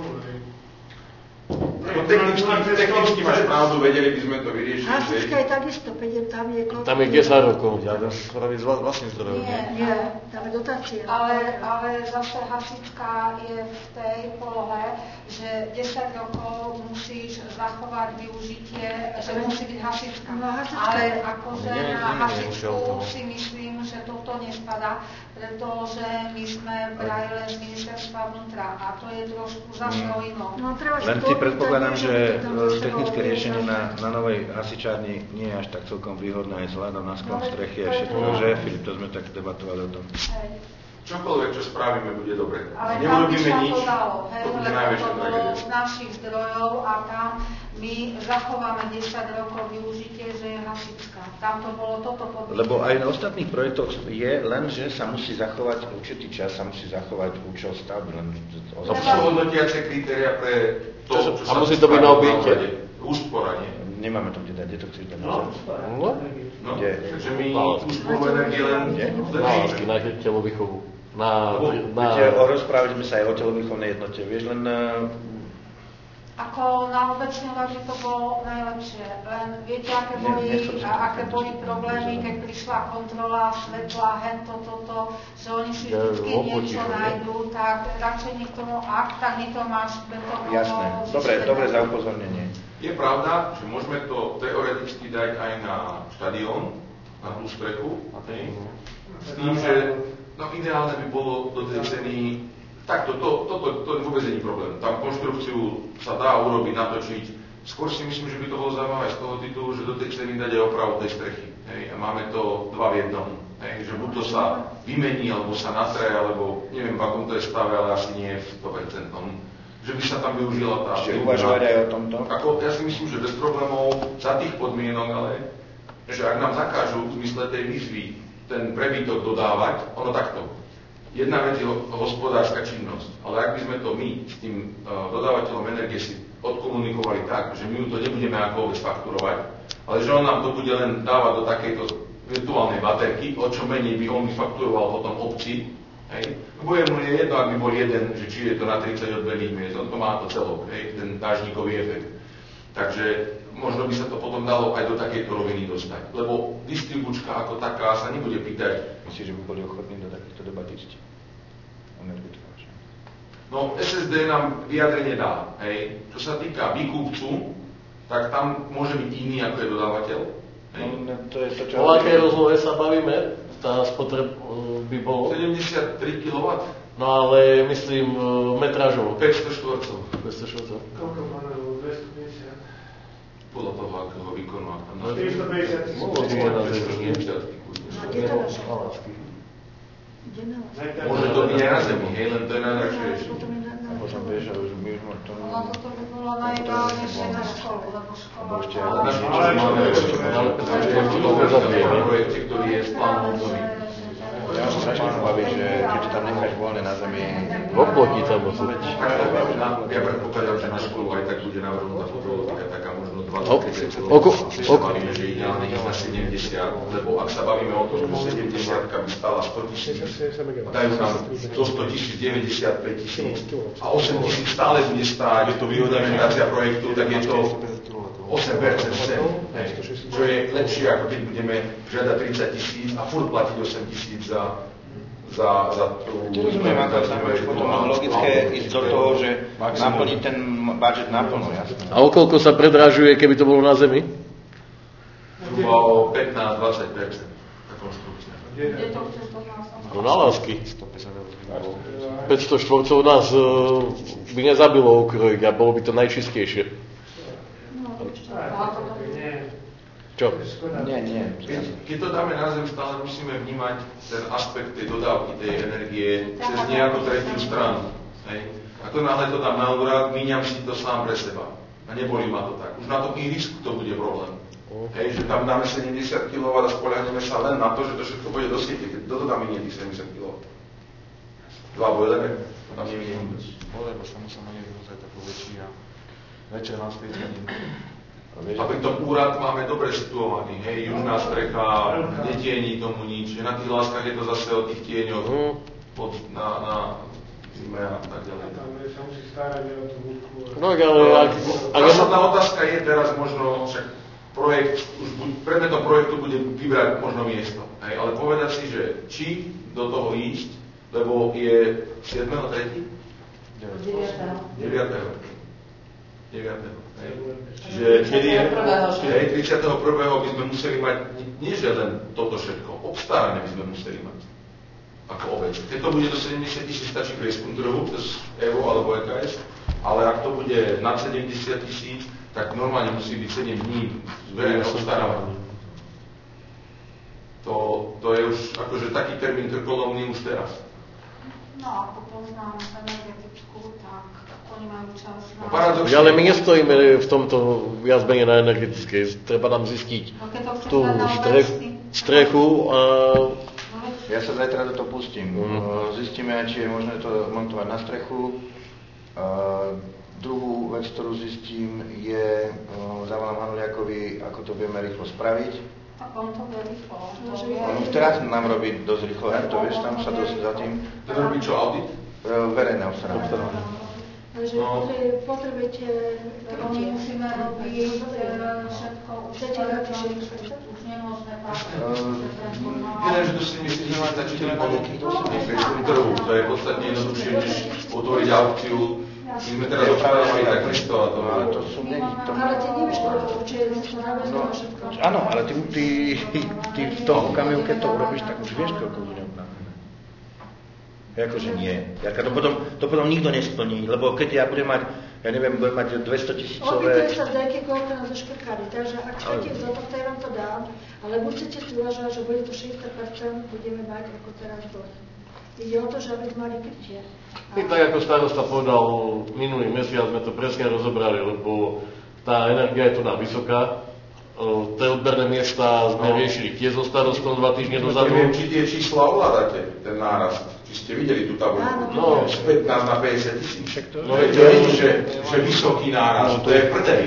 No, technicky, technicky máš pravdu, vedeli by sme to vyriešiť. Hasička že- je takisto, päť- tam je... koľko- Tam je desať rokov. Ja to spraviť z vla- vlastných zdrojov. Nie, Nie, tam je dotácia. Ale, ale zase hasička je v tej polohe, že desať rokov musíš zachovať využitie, že musí byť hasička. No, hasička Ale je- akože Nie, nie, na nie, hasičku ušiel to. si myslím, že toto nespadá, pretože my sme brali len z ministerstva vnútra a to je trošku zase o inom. No, treba si Len si popýtať, predpokladám, niečo že by to tam e, zase technické bolo riešenie na, vyriešené. na novej hasičárni nie je až tak celkom výhodné aj vzhľadom na sklon No, strechy a to je všetko, to. že Filip, to sme tak debatovali o tom. Hej. Čokoľvek, čo spravíme, bude dobre. Ale tam by Neurobíme sa nič, to dalo, hej, to bude lebo najväčšia to bolo tragédia. z našich zdrojov a tam my zachováme desať rokov využitie, že je hasička. Tam to bolo toto podmienky. Lebo aj na ostatných projektoch je len, že sa musí zachovať určitý čas, sa musí zachovať účel stavby. Len To sú hodnotiace kritéria pre to, Čo- čo a sa musí to byť na objekte? Úspora, nie? Nemáme to kde dať, kde to chceš dať? No, No, Kde? takže my úsporu energie len Kde? lásky na telovýchovu. Na, na, Viete, o- rozprávali sme sa aj o telovýchovnej jednote. Vieš, len uh, Ako na obecňovať by to bolo najlepšie, len viete, aké Nie, boli, nechcem sa a to aké povedať. boli problémy, keď prišla kontrola svetla, hento, toto, že oni si Ja, vždycky opotíš, niečo ne? nájdú, tak radšej nech tomu, ak tak my to máš betónovo jasné. Dobre, zistené. dobre za upozornenie. Je pravda, že môžeme to teoreticky dať aj na štadión, na tú strechu, hej? S tým, že no, ideálne by bolo do tej ceny, takto, to, to, to, to vôbec nie je problém. Tam konštrukciu sa dá urobiť, natočiť. Skôr si myslím, že by to bolo zaujímavé z toho titulu, že do tej ceny dať aj opravu tej strechy. Hej? A máme to dva v jednom. Hej? Že buď to sa vymení, alebo sa natre, alebo neviem, v akom to je stave, ale asi nie v sto percent. Že by sa tam využila tá... Čiže uvažovať aj o tomto? Ako, ja si myslím, že bez problémov za tých podmienok, ale že ak nám zakážu v zmysle tej výzvy ten prebytok dodávať, ono takto. Jedna vec je ho- hospodárska činnosť, ale ak by sme to my s tým uh, dodávateľom energie si odkomunikovali tak, že my mu to nebudeme ako vôbec fakturovať, ale že on nám to bude len dávať do takejto virtuálnej baterky, o čo menej by on vyfakturoval potom obci, hej. Lebo je mu je jedno, ak by bol jeden, že či je to na tridsať odberných miest, on to má to celok, hej, ten dážnikový efekt. Takže možno by sa to potom dalo aj do takejto roviny dostať. Lebo distribučka ako taká sa nebude pýtať. Myslíš, že by boli ochotní do takýchto debat ísť? Energetika vaša. No es es dé nám vyjadrenie dá. Hej. Čo sa týka výkupcu, tak tam môže byť iný ako je dodávateľ. Hej. No, to je to, čo... o akej rozlohe sa bavíme? Tá spotreb uh, by bolo? sedemdesiattri kilowattov, No ale myslím uh, metrážovo. päťsto štvorcov. dvesto šesťdesiat. Koľko panelov? dvestopäťdesiat. Podľa toho, akého výkonu. Ak tam štyristopäťdesiat tisíc. Bolo by na zemi. A kde to naše? Malásky. Kde na vás? Môže to byť aj na zemi, hej, len to je najdrahšie. Potom je na- na- Potom vieš, ale už my už ma to... No toto by bolo najideálnejšie na školu, lebo škola... Lebo ešte Ale naši čo Ale- máme, Ale takže to v to tom nezabijeme. projekte, ktorý je v plánu obnovy. Ja mám strašne obavy, že keď to tam necháš voľné na zemi... Oplotí tam moc. Ja predpokladám, že na školu aj tak bude navrhnutá fotovoltika, taká možno dvadsaťpäť oko- Keď sa oko- bavíme, že ideálne ísť na sedemdesiat, lebo ak sa bavíme o tom, že sedemdesiat by stála sto tisíc, dajú nám do sto tisíc, deväťdesiatpäť tisíc a osem tisíc stále bude stáť implementácia projektu, tak je to osem percent cen. Čo je lepšie, ako keď budeme žiadať tridsať tisíc a furt platiť osem tisíc za, za, za tú... Rozumiem, ako tam už potom logické ísť do toho, že naplniť ten budget naplno, jasné. A o koľko sa predražuje, keby to bolo na zemi? Zhruba o pätnásť až dvadsať percent tá konštrukcia. Kde to chceš do nás? No na lásky. stopäťdesiat eur. päťsto štvorcov nás uh, by nezabilo ukrojiť a bolo by to najčistejšie. Čo? Nie, nie. Keď, keď to dáme na zem, stále musíme vnímať ten aspekt tej dodávky tej energie cez nejakú tretiu stranu. Hej. Ako náhle to dám na úrad, míňam si to sám pre seba. A nebolí ma to tak. Už na tom ihrisku to bude problém. Hej, že tam dáme sedemdesiat kilowattov a spoľahneme sa len na to, že to všetko bude do siete. Kto to tam minie tých sedemdesiat kilowattov? Dva bojlere? To tam neminie vôbec. Boiler sa musíme niekde ozaj takú väčší a večer na svietení. A pritom úrad máme dobre situovaný, hej, južná strecha, netieni tomu nič, na tých láskach je to zase o tých tieňoch, pod, na, na zime a tak ďalej. Tam sa musí starať o tú hudku. No, ale... Ak, ak Zásadná otázka je teraz možno, však projekt, už buď, predmetom projektu bude vybrať možno miesto, hej, ale povedať si, že či do toho ísť, lebo je siedmeho tretieho deviateho deviateho Čiže kedy je, hej, tridsiateho prvého by sme museli mať, nie že len toto všetko, obstarané by sme museli mať, ako obec. Keď to bude do sedemdesiat tisíc, stačí prieskum trhu, cez Evo alebo é ká es, ale ak to bude nad sedemdesiat tisíc, tak normálne musí byť sedem dní verejné obstarávanie. To, to je už akože taký termín krkolomný už teraz. No, ako poznám energetickú, tak oni majú čas na... No, ja, ale my nestojíme v tomto viac menej na energetickej. Treba nám zistiť no, tú strech, strechu a... Ja sa zajtra do toho pustím. Mm. Zistíme, či je možné to montovať na strechu. Uh, druhú vec, ktorú zistím, je, uh, zavolám Hanuliakovi, ako to vieme rýchlo spraviť. Tak on to vie rýchlo. On už teraz nám robí dosť rýchlo, ja, to vieš, tam sa dosť za tým... To robí čo, audit? Uh, verejné obstarávanie. Takže No. potrebujete... Lebo my musíme robiť všetko už už nemôžeme tak. Viem, že to si myslíš, že stačí ten ponuky, to sa prieskum trhu. To je podstatne jednoduchšie, než otvoriť aukciu. My sme teraz obstarávali tak listo a to... Ale to sú není... To... Ale ty nevieš, či je to náväzné na všetko. Áno, ale ty, ty, ty v tom okamihu, keď to urobíš, tak už vieš, koľko bude obnávané. Akože nie. Jarka, to potom, to potom nikto nesplní, lebo keď ja budem mať, ja neviem, budem mať dvesto tisícové... Opýtuje sa zdajky, koľko nás zoškrkali, takže ak chcete ísť do tohto, ja vám to dám, ale musíte si uvažovať, že bude to šesťdesiat percent, budeme mať ako teraz dosť. Ide o to, že aby sme mali krytie. I tak ako starosta povedal, minulý mesiac sme to presne rozobrali, lebo tá energia je tu na vysoká. Tie odberné miesta sme riešili tiež so starostom dva týždne dozadu. Neviem, či tie čísla ovládate, ten nárast. Či ste videli tú tabuľku. No, z pätnásť na päťdesiat tisíc. No je to nie, že, že vysoký nárast, to je prdej.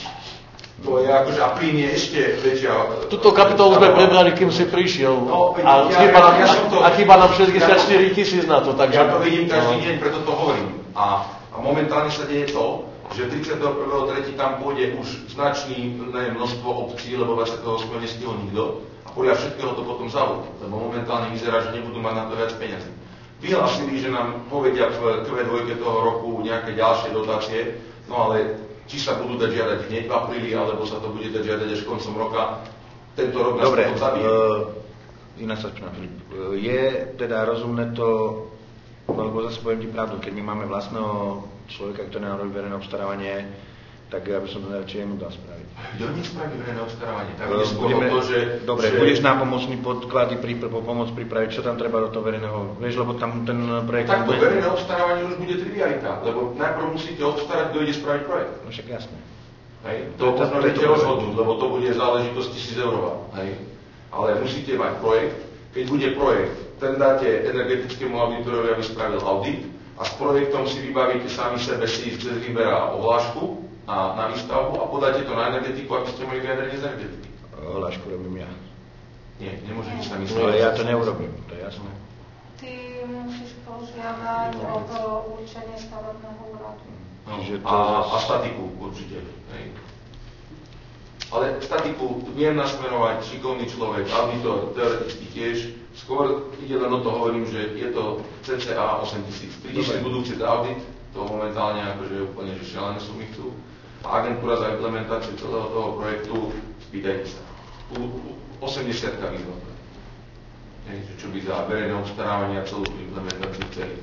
To je akože, a príjm je ešte väčšia... Tuto kapitolu sme prebrali, kým si prišiel. No, a ja, chýba nám, ja som to, a chýba nám šesťdesiatštyri tisíc na to. Takže... Ja to vidím každý deň, preto to hovorím. A, a momentálne sa deje to, že tridsiateho prvého tretieho tam pôjde už značný množstvo obcí, lebo dvadsiateho ôsmeho nestihol nikto a podľa všetkého to potom zavodí, lebo momentálne vyzerá, že nebudú mať na to viac peniazy. Vyhlásili, že nám povedia v kvé dva toho roku nejaké ďalšie dotácie, no ale či sa budú dať žiadať hneď v apríli, alebo sa to bude dať žiadať až koncom roka, tento rok nás potom zabije. Dobre, iná sa spýtam, Filip. Je teda rozumné to, alebo zase poviem ti pravdu, keď my máme vlastného človeka, ktorý nám robí verejné obstarávanie, tak ja by som to najradšej jemu dal spraviť. Kto nespraví verejné obstarávanie? Tak Budeme, to, že, dobre, že... budeš nápomocný podklady, pomôcť pripraviť, čo tam treba do toho verejného, vieš, lebo tam ten projekt... Tak to bude... verejné obstarávanie už bude trivialita, lebo najprv musíte obstarať, kto ide spraviť projekt. No však jasné. Hej? To možno viete rozhodnúť, lebo to bude záležitosť tisíc eurová. Hej? Ale musíte mať projekt, keď bude projekt, ten dáte energetickému auditorovi, aby spravil audit a s projektom si vybavíte sami sebe si ísť cez vyberá ohlášku a na výstavbu a podáte to na energetiku, aby ste mali vyjadrenie z energetiky. Ohlášku robím ja. Nie, nemôže byť sami No, ja to neurobím, to je jasné. Ty musíš požiadať o to určenie stavebného úradu. No, Čiže to a, zas... a statiku určite. Hej. Ale statiku viem nasmerovať šikovný človek, auditor, teoreticky tiež. Skôr ide len o to, hovorím, že je to cca osem tisíc. Prídeš si budú chcieť audit, to momentálne akože úplne že šialené sumy chcú. A agentúra za implementáciu celého toho projektu, spýtajte sa. osemdesiatka výzva. Čo by za verejné obstarávanie a celú tú implementáciu celý.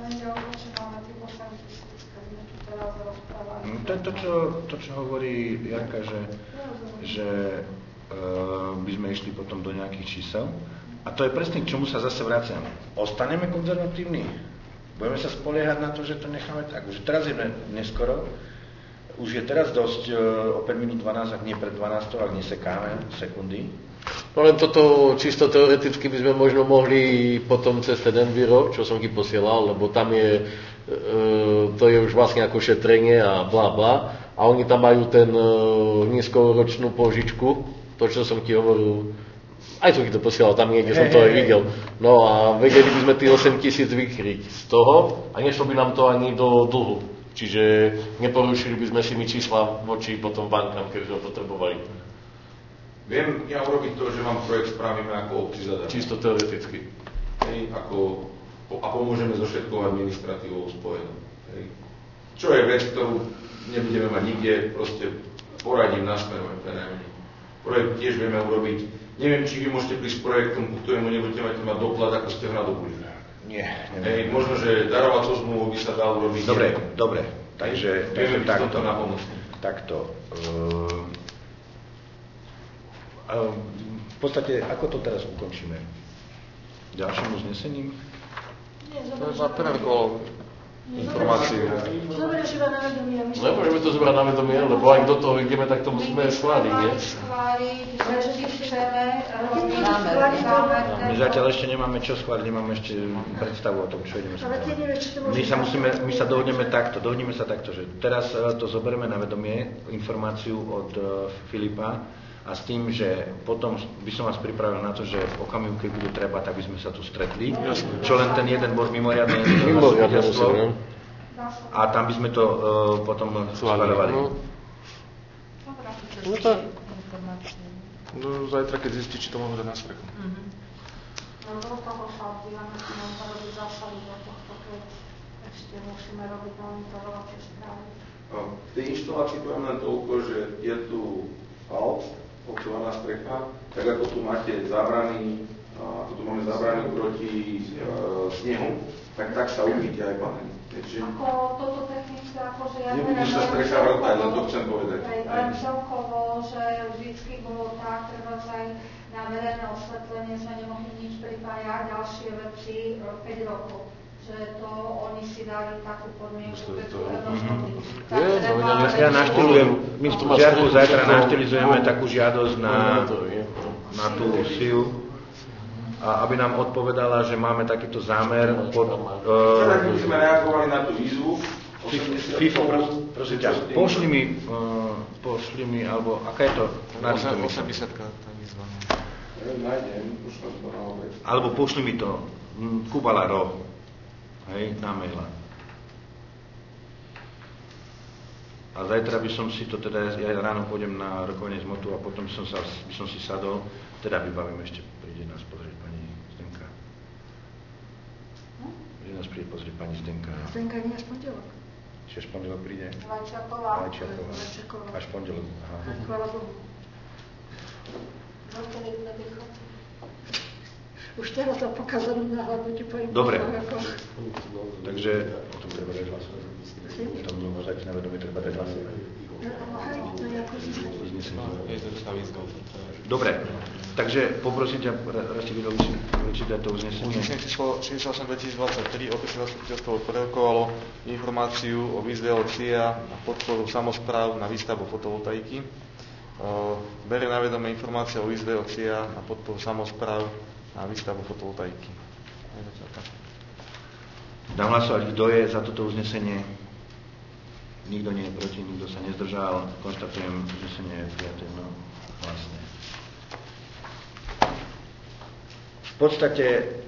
To je to, čo, to, čo hovorí Jarka, že, že uh, by sme išli potom do nejakých čísel. A to je presne, k čomu sa zase vraciam. Ostaneme konzervatívni. Budeme sa spoliehať na to, že to necháme tak. Už teraz je neskoro. Už je teraz dosť uh, o päť minút dvanásť, ak nie pred dvanástou, ak nesekáme sekundy. No len toto čisto teoreticky by sme možno mohli potom cez ten Enviro, čo som ti posielal, lebo tam je, e, to je už vlastne ako šetrenie a blá blá. A oni tam majú ten e, nízkoročnú požičku, to čo som ti hovoril, aj som ti to posielal, tam niekde hey, som to aj videl. No a vedeli by sme tých osem tisíc vykryť z toho a nešlo by nám to ani do dlhu. Čiže neporušili by sme si my čísla voči potom bankám, keď sme potrebovali. Viem ja urobiť to, že vám projekt spravíme ako obci zadarmo. Čisto teoreticky. Hej, ako, a pomôžeme so všetkou administratívou spojenou. Hej. Čo je vec, ktorú nebudeme mať nikde, proste poradím, nasmerujem prenajmením. Projekt tiež vieme urobiť. Neviem, či vy môžete prísť s projektom, ku ktorému nebudete mať mať doklad, ako ste ho nadobudli. Nie, neviem. Hej, možno, že darovacou zmluvu by sa dal urobiť. Dobre, dobre. Takže, takže takto. Takto. Uh, v podstate, ako to teraz ukončíme? Ďalším uznesením? Nie, to je za prvé kolo informáciu. Zoberieš iba na vedomie. Nemôžeme to zobrať na vedomie, lebo aj do toho ideme, tak to musíme schváliť, nie? My zatiaľ ešte nemáme čo schváliť, nemáme ešte predstavu o tom, čo ideme schváliť. My sa musíme, my sa dohodneme takto, dohodneme sa takto, že teraz to zoberieme na vedomie, informáciu od Filipa, a s tým, že potom by som vás pripravil na to, že v okamihu, keď bude treba, tak by sme sa tu stretli. Čo len ten jeden bod mimoriadne zastupiteľstvo. A tam by sme to uh, potom schváľovali. No tak. No zajtra, keď zistí, či to môžeme dať na strechu. No do toho sa odbývame, si môžeme robiť zásady do tohto, keď ešte musíme robiť monitorovacie správy. V tej inštalácii poviem len toľko, že je tu alt, občovaná strecha, tak ako tu máte zábrany, ako tu máme zábrany proti e, snehu, tak tak sa umýte aj panely. Ako toto technické, akože ja nebude sa strecha vrtať, len to chcem povedať. Len celkovo, že vždycky bolo tak, treba aj na verejné osvetlenie sme nemohli nič pripájať, ďalšie veci päť rokov. Že to oni si dali takú podmienku, keď to rozhodli. Ja naštilujem, my v Žiarku zajtra naštilizujeme takú žiadosť na, na tú SIU, a aby nám odpovedala, že máme takýto zámer. Pod, uh, tak by sme reagovali na tú výzvu. FIFO, prosím ťa, pošli mi, uh, pošli mi, alebo aká je to? osemdesiat tá výzva. Alebo pošli mi to, Kubala Ro. Hej, na maila. A zajtra by som si to teda, ja ráno pôjdem na rokovanie z motu a potom by som, sa, by som si sadol, teda vybavím ešte, príde nás pozrieť pani Zdenka. Príde nás príde pozrieť pani Zdenka. Zdenka nie až pondelok. Čiže až pondelok príde? Vajčiaková. Vajčiaková. Až pondelok. Aha. Chvála Bohu. Dokedy bude vychod? Už teraz sa pokazali na hľadnutí poviem. Dobre. Takže o tom treba dať hlasovať. O tom môžete na vedomie treba dať hlasovať. Dobre. Takže poprosím ťa, Rasti Vidovič, prečítať to uznesenie. Uznesenie číslo šesťdesiatosem dvetisícdvadsaťtri obecné zastupiteľstvo prerokovalo informáciu o výzve od C I A na podporu samospráv na výstavbu fotovoltaiky. Berie na vedomie informácia o výzve od C I A na podporu samospráv na výstavbu fotovoltaiky. Dám hlasovať, kto je za toto uznesenie. Nikto nie je proti, nikto sa nezdržal. Konštatujem, uznesenie je prijaté jednohlasne. V podstate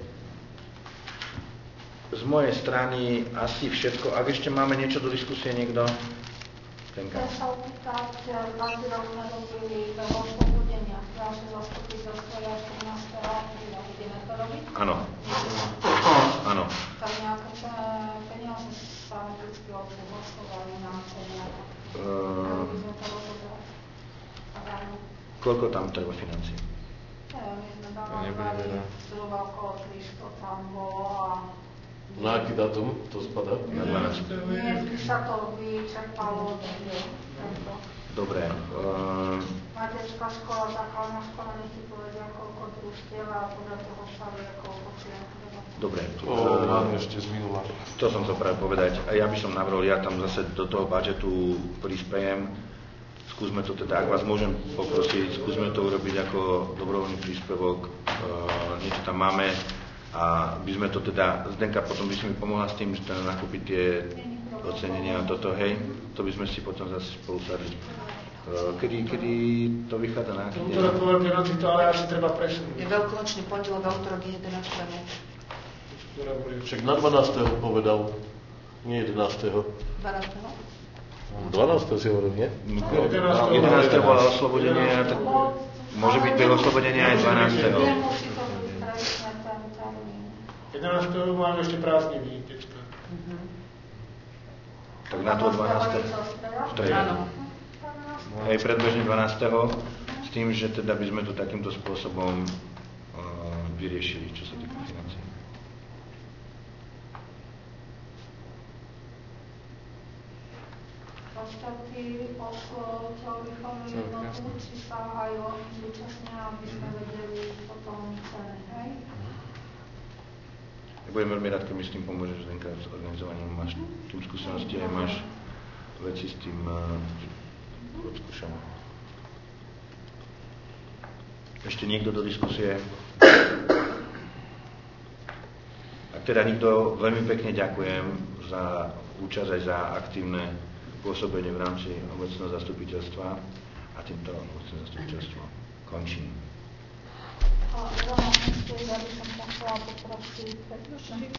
z mojej strany asi všetko. Ak ešte máme niečo do diskusie, niekto? Tenka. Chcem sa opýtať, každý rok sme robili veľkočko budenia, ďalšie zastupiteľstvo je až štrnásteho apríla. Budeme to robiť? Áno. Áno. Tam nejaké peniaze sa vždycky odsúhlasovali na nejaké. Uh, by sme to rozobrať. koľko tam treba financií? Neviem, my sme dávali nebude veľa. Zhruba okolo tristo tam bolo a... Na aký dátum to spadá? Na dvanásť. Nie, by sa to vyčerpalo tento. Dobre. Uh, Materská škola, základná škola, nech ti povedia, koľko družstiev a podľa toho sa vie, koľko čien treba. Dobre. O, máme ešte z minula. To som to práve povedať. A ja by som navrhol, ja tam zase do toho budžetu prispejem. Skúsme to teda, ak vás môžem poprosiť, skúsme to urobiť ako dobrovoľný príspevok. Uh, niečo tam máme. A by sme to teda, Zdenka potom by si mi pomohla s tým, že teda nakúpiť tie ocenenia a toto, hej, to by sme si potom zase spolu sadli. Kedy, kedy to vychádza na aký deň? Útorok po Veľkej noci to ale asi treba presunúť. Je veľkonočný pondelok a útorok je jedenásteho. Však na dvanásteho povedal, nie jedenásteho. dvanásteho. dvanásteho si hovoril, nie? jedenásteho bola oslobodenie, tak môže byť bez oslobodenia aj dvanásteho. jedenásteho máme ešte prázdniny, teďka. Tak na to dvanásteho To je aj predbežne dvanásteho s tým, že teda by sme to takýmto spôsobom uh, vyriešili, čo sa týka financií. Podstaty pošlo výchovnú jednotu, či sa aj oni zúčastnia, aby sme vedeli potom cene, hej? Ja budem veľmi rád, keď mi s tým pomôžeš, Zdenka, s organizovaním. Máš tým skúsenosti, aj máš veci s tým uh, odskúšané. Ešte niekto do diskusie? Ak teda nikto, veľmi pekne ďakujem za účasť aj za aktívne pôsobenie v rámci obecného zastupiteľstva a týmto obecné zastupiteľstvo končím. A ja by som sa chcela poprosiť